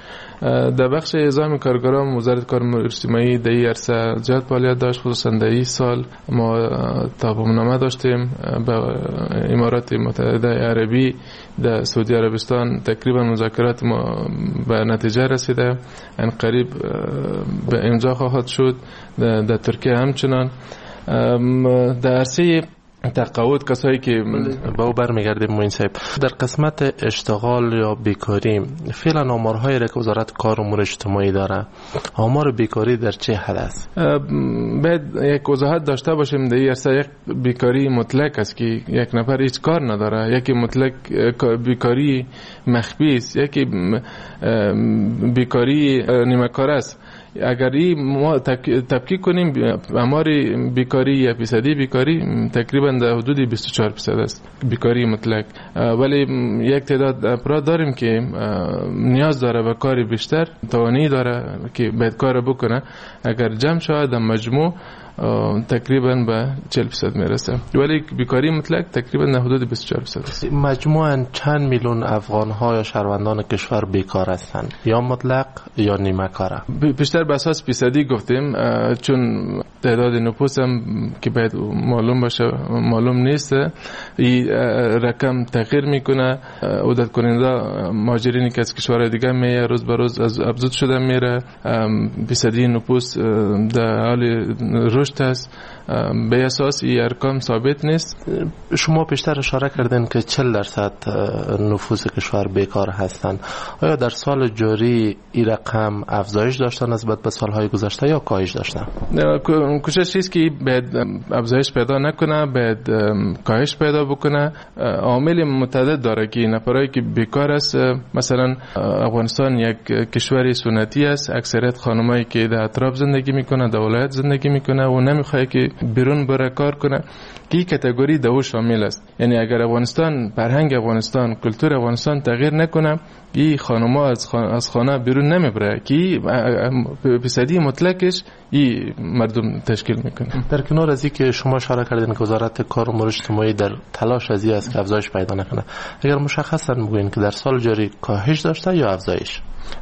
Speaker 10: در بخش اعزام کارگران وزارت کار اجتماعی در این عرصه زیاد فعالیت داشت. خصوصا در این سال ما تفاهم‌نامه داشتیم با امارات متحده عربی در سعودی عربستان. تقریبا مذاکرات ما به نتیجه رسیده، ان قریب به امضا خواهد شد. در ترکیه همچنان. در عرصه تقاعد کسایی که
Speaker 9: با او برمیگردیم موین صاحب، در قسمت اشتغال یا بیکاری فعلا آمارهایی را که وزارت کار و امور اجتماعی داره، آمار بیکاری در چه حد است؟
Speaker 10: باید یک وضاحت داشته باشیم در این عرصه. یک بیکاری مطلق است که یک نفر هیچ کار نداره، یکی مطلق بیکاری مخفی است، یکی بیکاری نیمه کار است. اگر این ما تفکیک کنیم آمار بیکاری یا فیصدی بیکاری تقریبا در حدود بیست و چهار درصد است بیکاری مطلق، ولی یک تعداد افراد داریم که نیاز داره به کار بیشتر، توانی داره که باید کار بکنه. اگر جمع شود در مجموع تقریبا به چهل درصد میرسه، ولی بیکاری مطلق تقریبا در حدود بیست و چهار درصد است.
Speaker 9: مجموعاً چند میلیون افغان ها یا شهروندان کشور بیکار هستند، یا مطلق یا نیمه کاره؟
Speaker 10: بیشتر به اساس فیصدی گفتیم، چون تعداد نفوس هم که باید معلوم باشه معلوم نیست. این رقم تغییر میکنه. عدت کننده مهاجرینی که از کشورهای دیگه میاد روز به روز افزود شده میره. فیصدی نفوس در حال رشد است. به اساس این ارقام ثابت نیست.
Speaker 9: شما پیشتر اشاره کردین که چهل درصد نفوس کشور بیکار هستند. آیا در سال جاری این رقم افزایش داشتن نسبت به سالهای گذشته یا کاهش داشتن؟
Speaker 10: کوشش است که باید افزایش پیدا نکنه، باید کاهش پیدا بکنه. عامل متعدد داره که نفرایی که بیکار است، مثلا افغانستان یک کشور سنتی است، اکثریت خانمایی که در اطراف زندگی میکنه، در ولایت زندگی میکنه و نمیخواد که بیرون بره کار کنه، که این کاتگوری دو شامل است. یعنی اگر افغانستان، فرهنگ افغانستان، کلتور افغانستان تغییر نکنه، این خانم‌ها از خانه از خانه بیرون نمیبره، که فیصدی مطلقش این مردم تشکیل میکنه.
Speaker 9: در کنار از اینکه شما اشاره کردین که وزارت کار و امور اجتماعی در تلاش از این است که افزایش پیدا نکنه، اگر مشخصا بگوین که در سال جاری کاهش داشته یا افزایش؟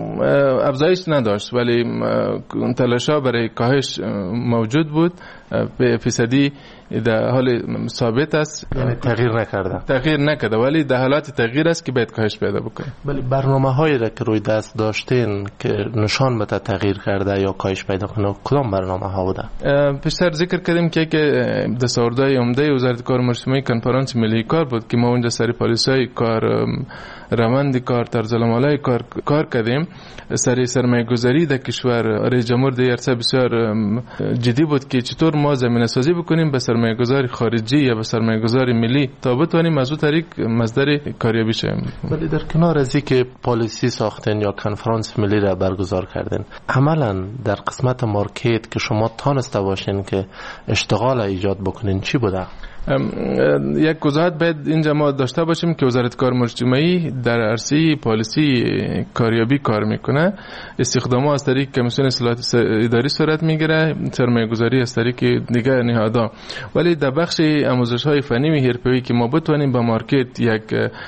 Speaker 10: افزایش نداشت، ولی تلاش‌ها برای کاهش موجود بود. به فیصدی در حال ثابت است،
Speaker 9: یعنی تغییر نکرده
Speaker 10: تغییر نکرده ولی در حالت تغییر است که باید کاهش پیدا بکنه.
Speaker 9: ولی برنامه‌هایی را که روی دست داشتین که نشان بده تغییر کرده یا کاهش پیدا کنه، کدام برنامه‌ها بوده؟
Speaker 10: پیشتر ذکر کردیم که که دستاوردهای عمده وزارت کار و امور اجتماعی کنفرانس ملی کار بود که ما اونجا سری پالیسی‌های کار، روند کار، طرز العمل کار کار کردیم. سری سرمایه‌گذاری در کشور رئیس جمهور در عرصه بسیار جدی بود که چطور ما زمینه‌سازی بکنیم به سرمایه‌گذاری خارجی یا به سرمایه‌گذاری ملی تا بتوانیم از اون طریق مصدر کاریابی شویم.
Speaker 9: ولی در کنار از اینکه پالیسی ساختین یا کنفرانس ملی را برگزار کردین، عملاً در قسمت مارکت که شما تانسته باشین که اشتغال ایجاد بکنین چی بوده؟
Speaker 10: یک گزارش باید اینجا ما داشته باشیم که وزارت کار و امور اجتماعی در عرصه پالیسی کاریابی کار میکنه. استخدام از طریق کمیسیون اصلاحات اداری صورت میگیره، سرمایه‌گذاری از طریق دیگر نهادها. ولی در بخش آموزش های فنی و حرفه‌ای که ما بتوانیم با مارکت یک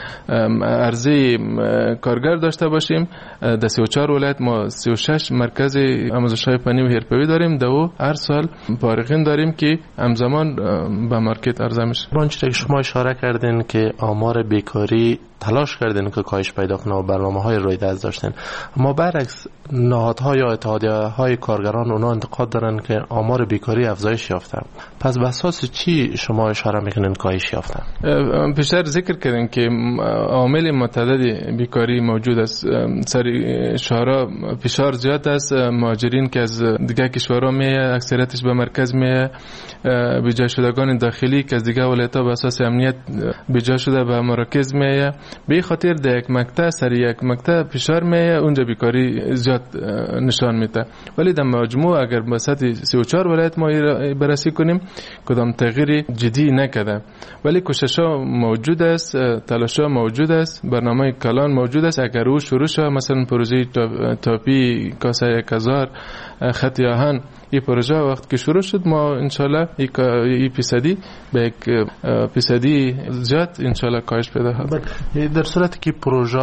Speaker 10: عرضه کارگر داشته باشیم، در سی و چهار ولایت ما سی و شش مرکز آموزش های فنی و حرفه‌ای داریم. دو هر سال فارغین داریم که همزمان با مارکت عرضه میشه.
Speaker 9: برانچه که شما اشاره کردین که آمار بیکاری تلاش کردین که کاهش پیدا کنه و برنامه‌های روی دست داشتن، اما برعکس نهادها یا اتحادیه‌های کارگران اونا انتقاد دارن که آمار بیکاری افزایش یافته. پس به اساس چی شما اشاره میکنین کاهش یافته؟
Speaker 10: پیشتر ذکر کردن که عامل متعدد بیکاری موجود است. سر شهرها فشار زیاد است، مهاجرین که از دیگر کشورها میاد اکثریتش به مرکز میاد، بیجا شدگان داخلی که از دیگر ولایت‌ها به اساس امنیت بیجا شده به مراکز میاد. به خاطر در یک مقطع سر یک مقطع فشار میاد، اونجا بیکاری زیاد نشان میده. ولی در مجموع اگر به سطح سی و چهار ولایت ما بررسی کنیم کدام تغییری جدی نکرده، ولی کوشش‌ها موجود است، تلاش‌ها موجود است، برنامه کلان موجود است. اگر او شروع شد مثلا پروژه تاپی کاسه یک هزار، خط آهن، این پروژه وقت که شروع شد ما انشالله این فیصدی به یک فیصدی زیاد انشالله کاهش پیدا خواهد.
Speaker 9: در صورتی که پروژه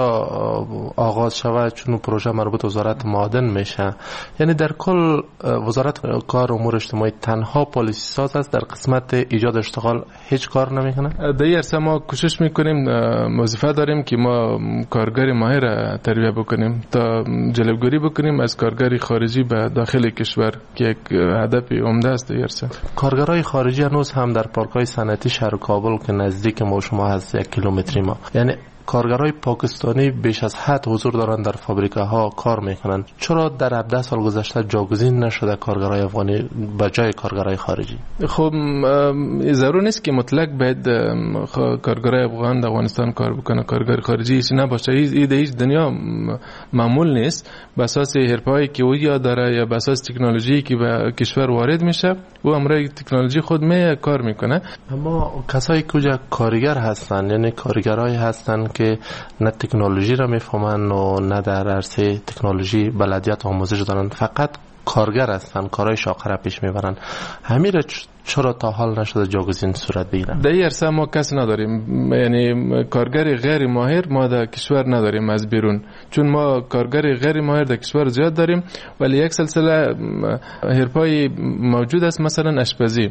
Speaker 9: آغاز شود، چون پروژه مربوط وزارت معادن میشه، یعنی در کل وزارت کار و امور اجتماعی تنها پالیسی ساز است در قسمت ایجاد اشتغال هیچ کار نمیکنه؟
Speaker 10: در این عرصه ما کوشش میکنیم، وظیفه داریم که ما کارگر ماهر تربیت بکنیم تا جلبگیری بکنیم از کارگری خارجی به داخل کشور که یک هدف عمده است. در عرصه
Speaker 9: کارگرای خارجی هنوز هم در پارک‌های صنعتی شهر کابل که نزدیک ما شما هست یک کیلومتری ما، یعنی کارگرای پاکستانی بیش از حد حضور دارند در فابریکه ها کار میکنند. چرا در هفده سال گذشته جاگزین نشده کارگرای افغانی به جای کارگرای خارجی؟
Speaker 10: خب ضرور نیست که مطلق باید کارگرای افغان در افغانستان کار بکنه، کارگر خارجی هیچ نباشه. این در هیچ دنیا معمول نیست. به اساس حرفه‌ای که او یا داره یا به اساس تکنولوژی که به کشور وارد میشه او امروز تکنولوژی خود می کار میکنه.
Speaker 9: اما کسایی که کارگر هستن، یعنی کارگرای هستن که نه تکنولوژی را میفهمن و نه در عرصه تکنولوژی بلدیت آموزش دارن، فقط کارگر هستن، کارهای شاقه را پیش میبرن، همین را چرا تا حال نشده جاگزین صورت بگیرن؟
Speaker 10: در این عرصه ما کس نداریم، یعنی کارگر غیر ماهر ما در کشور نداریم از بیرون، چون ما کارگر غیر ماهر در کشور زیاد داریم، ولی یک سلسله حرفه‌ای موجود است، مثلا آشپزی.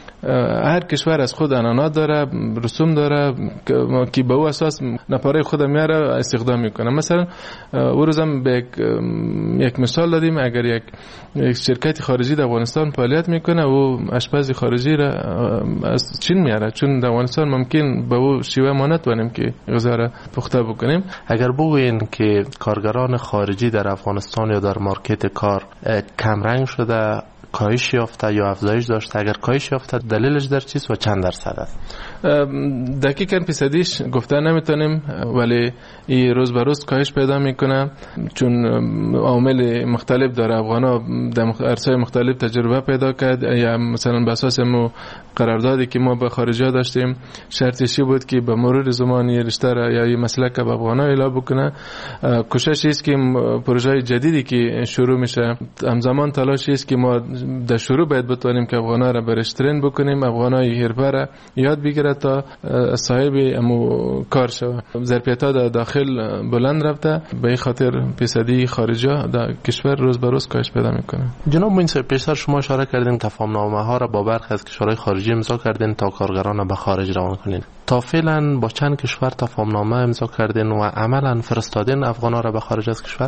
Speaker 10: هر کشور از خود عنعنات داره، رسوم داره که به او اساس نفره خود میاره استخدام میکنه. مثلا او روزم به یک مثال دادیم، اگر یک شرکت خارجی در افغانستان فعالیت میکنه و آشپز خارجی را از چین میاره، چون در افغانستان ممکن به او شیوه ما نتوانیم که غذا را پخته بکنیم.
Speaker 9: اگر بگوین که کارگران خارجی در افغانستان یا در مارکت کار کم رنگ شده، کاهش یافته یا افزایش داشته، اگر کاهش یافته دلیلش در چیست و چند درصد است؟
Speaker 10: دقیقاً فیصدیش گفته نمیتونیم، ولی این روز به روز کاهش پیدا میکنه، چون عوامل مختلف داره. افغانا در عرصه‌های مختلف تجربه پیدا کرد، یا مثلا به اساس مو قراردادی که ما با خارجی داشتیم شرطش بود که به مرور زمان یه رشته را یا یه مسلک به افغانا اعلام بکنه. کوشش است که پروژه جدیدی که شروع میشه همزمان تلاش است که ما در شروع باید بتونیم که افغانا را برش ترین بکنیم، افغانای حرفه را یاد بگیره تا صاحب امو کار شوه. ظرفیت‌ها در داخل بلند رفته، به این خاطر فیصدی خارجی در کشور روز به روز کاهش پیدا میکنه.
Speaker 9: جناب مهندس، پیشتر شما اشاره کردین تفاهم‌نامه ها را با برخی از کشورهای خارجی امضا کردین تا کارگران را به خارج روان کنین. تا فعلا با چند کشور تفاهم‌نامه امضا کردین و عملاً فرستادین افغانا را به خارج از کشور؟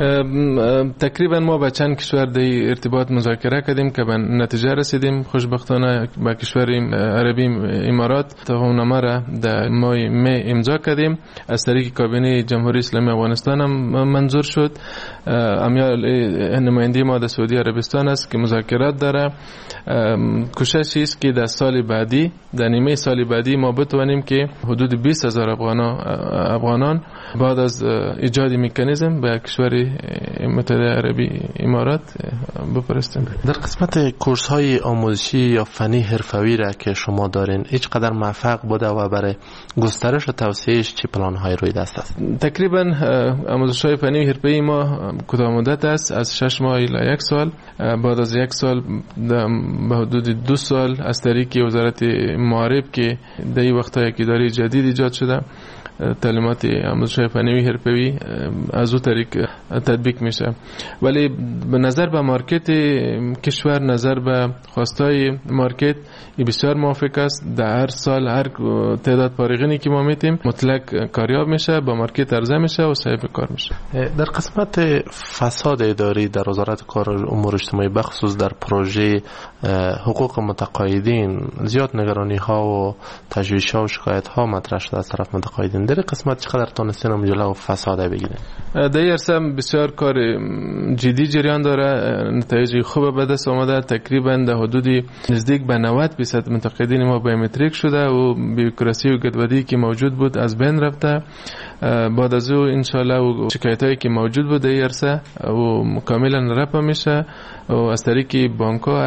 Speaker 10: تقریبا ما با چند کشور در ارتباط مذاکره کردیم که به نتیجه رسیدیم. خوشبختانه با کشور عربی امارات تفاهم‌نامه را در ماه می امضا کردیم، از طریق کابینه جمهوری اسلامی افغانستان هم منظور شد. امیال نماینده ما در سعودی عربستان است که مذاکرات داره. کوشش است که در سال بعدی، در نیمه سال بعدی ما بتوانیم که حدود بیست هزار افغانان افغانان بعد از ایجاد مکانیزم به کشور متحده عربی امارات بفرستیم.
Speaker 9: در قسمت کورس های آموزشی یا فنی حرفوی را که شما دارین هیچ قدر موفق بوده و برای گسترش و توسعهش چه پلان های روی دست است؟
Speaker 10: تقریبا آموزش های فنی حرفه‌ای ما کوتاه مدت است، از شش ماه الی یک سال. بعد از یک سال به حدود دو سال از طریق وزارت معارف که در این وقت‌های که اداره جدید ایجاد شده تعلیمات آموزش فنی حرفه‌ای از اون طریق تطبیق میشه. ولی به نظر به مارکت کشور، نظر به خواستای مارکت بسیار موافق است. در هر سال هر تعداد فارغینی که ما میتیم مطلق کاریاب میشه، با مارکت عرضه میشه و صاحب کار میشه.
Speaker 9: در قسمت فساد اداری در وزارت کار و امور اجتماعی بخصوص در پروژه حقوق متقاعدین زیاد نگرانی ها و تشویش ها و شکایت ها مطرح شده از طرف متقاعدین. در قسمت چقدر تونستین جلو فساد بگیرین؟
Speaker 10: در این عرصه بسیار کار جدی جریان داره، نتایج خوب به دست آمده. تقریبا در حدود نزدیک به نود درصد متقاعدین ما بایومتریک شده و بیوکراسی و گدودی که موجود بود از بین رفته. بعد از او انشالله و شکایتایی که موجود بود در این عرصه و کاملا رفع میشه و از طریق بانک ها هر کس میتونه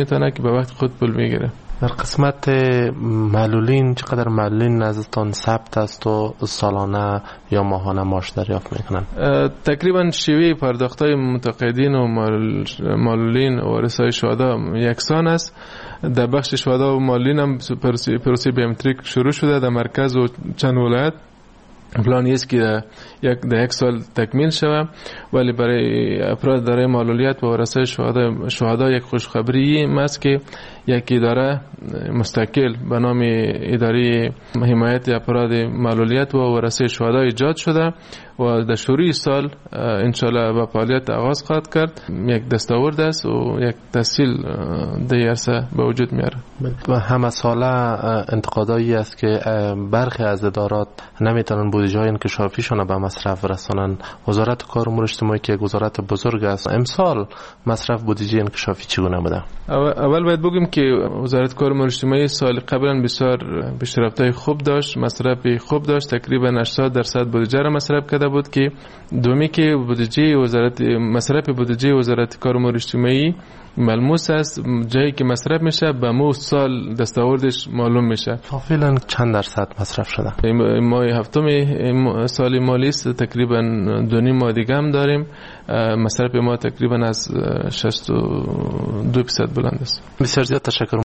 Speaker 10: میتونه که به وقت خود پول میگیره.
Speaker 9: در قسمت معلولین چقدر معلولین نزدتان ثبت است و سالانه یا ماهانه معاش دریافت میکنن؟
Speaker 10: تقریبا شیوه پرداختای متقاعدین و معلولین و ورثه‌های شهدا یکسان است. در بخش شهدا و معلولین هم پروسه بیومتریک شروع شده در مرکز و چند ولایت. پلان است که یک در یک سال تکمیل شود، ولی برای افراد دارای معلولیت و ورثه شهدا شهدا یک خوشخبری است که یک اداره مستقل به نام اداره حمایت افراد معلولیت و ورثه شهدا ایجاد شده و در شروع سال انشالله به فعالیت آغاز خواهد کرد. یک دستاورد است و یک تسهیل در عرصه به وجود میاره.
Speaker 9: و همه ساله انتقادایی است که برخی از ادارات نمیتونن بودجه های انکشافیشون به مصرف رسانن. وزارت کار و امور اجتماعی که وزارت بزرگ است، امسال مصرف بودجه انکشافی چگونه بوده؟
Speaker 10: اول باید بگیم که وزارت کار و امور اجتماعی سال قبلا بسیار پیشرفت‌های خوب داشت، مصرف خوب داشت، تقریبا هشتاد درصد بودجه را مصرف کرده بود. که دومی که بودجه وزارت مصرف بودجه وزارت کار و امور اجتماعی ملموس است، جایی که مصرف میشه به مو سال دستاوردش معلوم میشه.
Speaker 9: فعلا چند درصد مصرف شده؟
Speaker 10: ماه هفتم سال مالی است، تقریبا دو نیم ماه دیگه هم داریم. مصرف ما تقریبا از شصت و دو درصد بلند است.
Speaker 9: بسیار زیاد تشکر.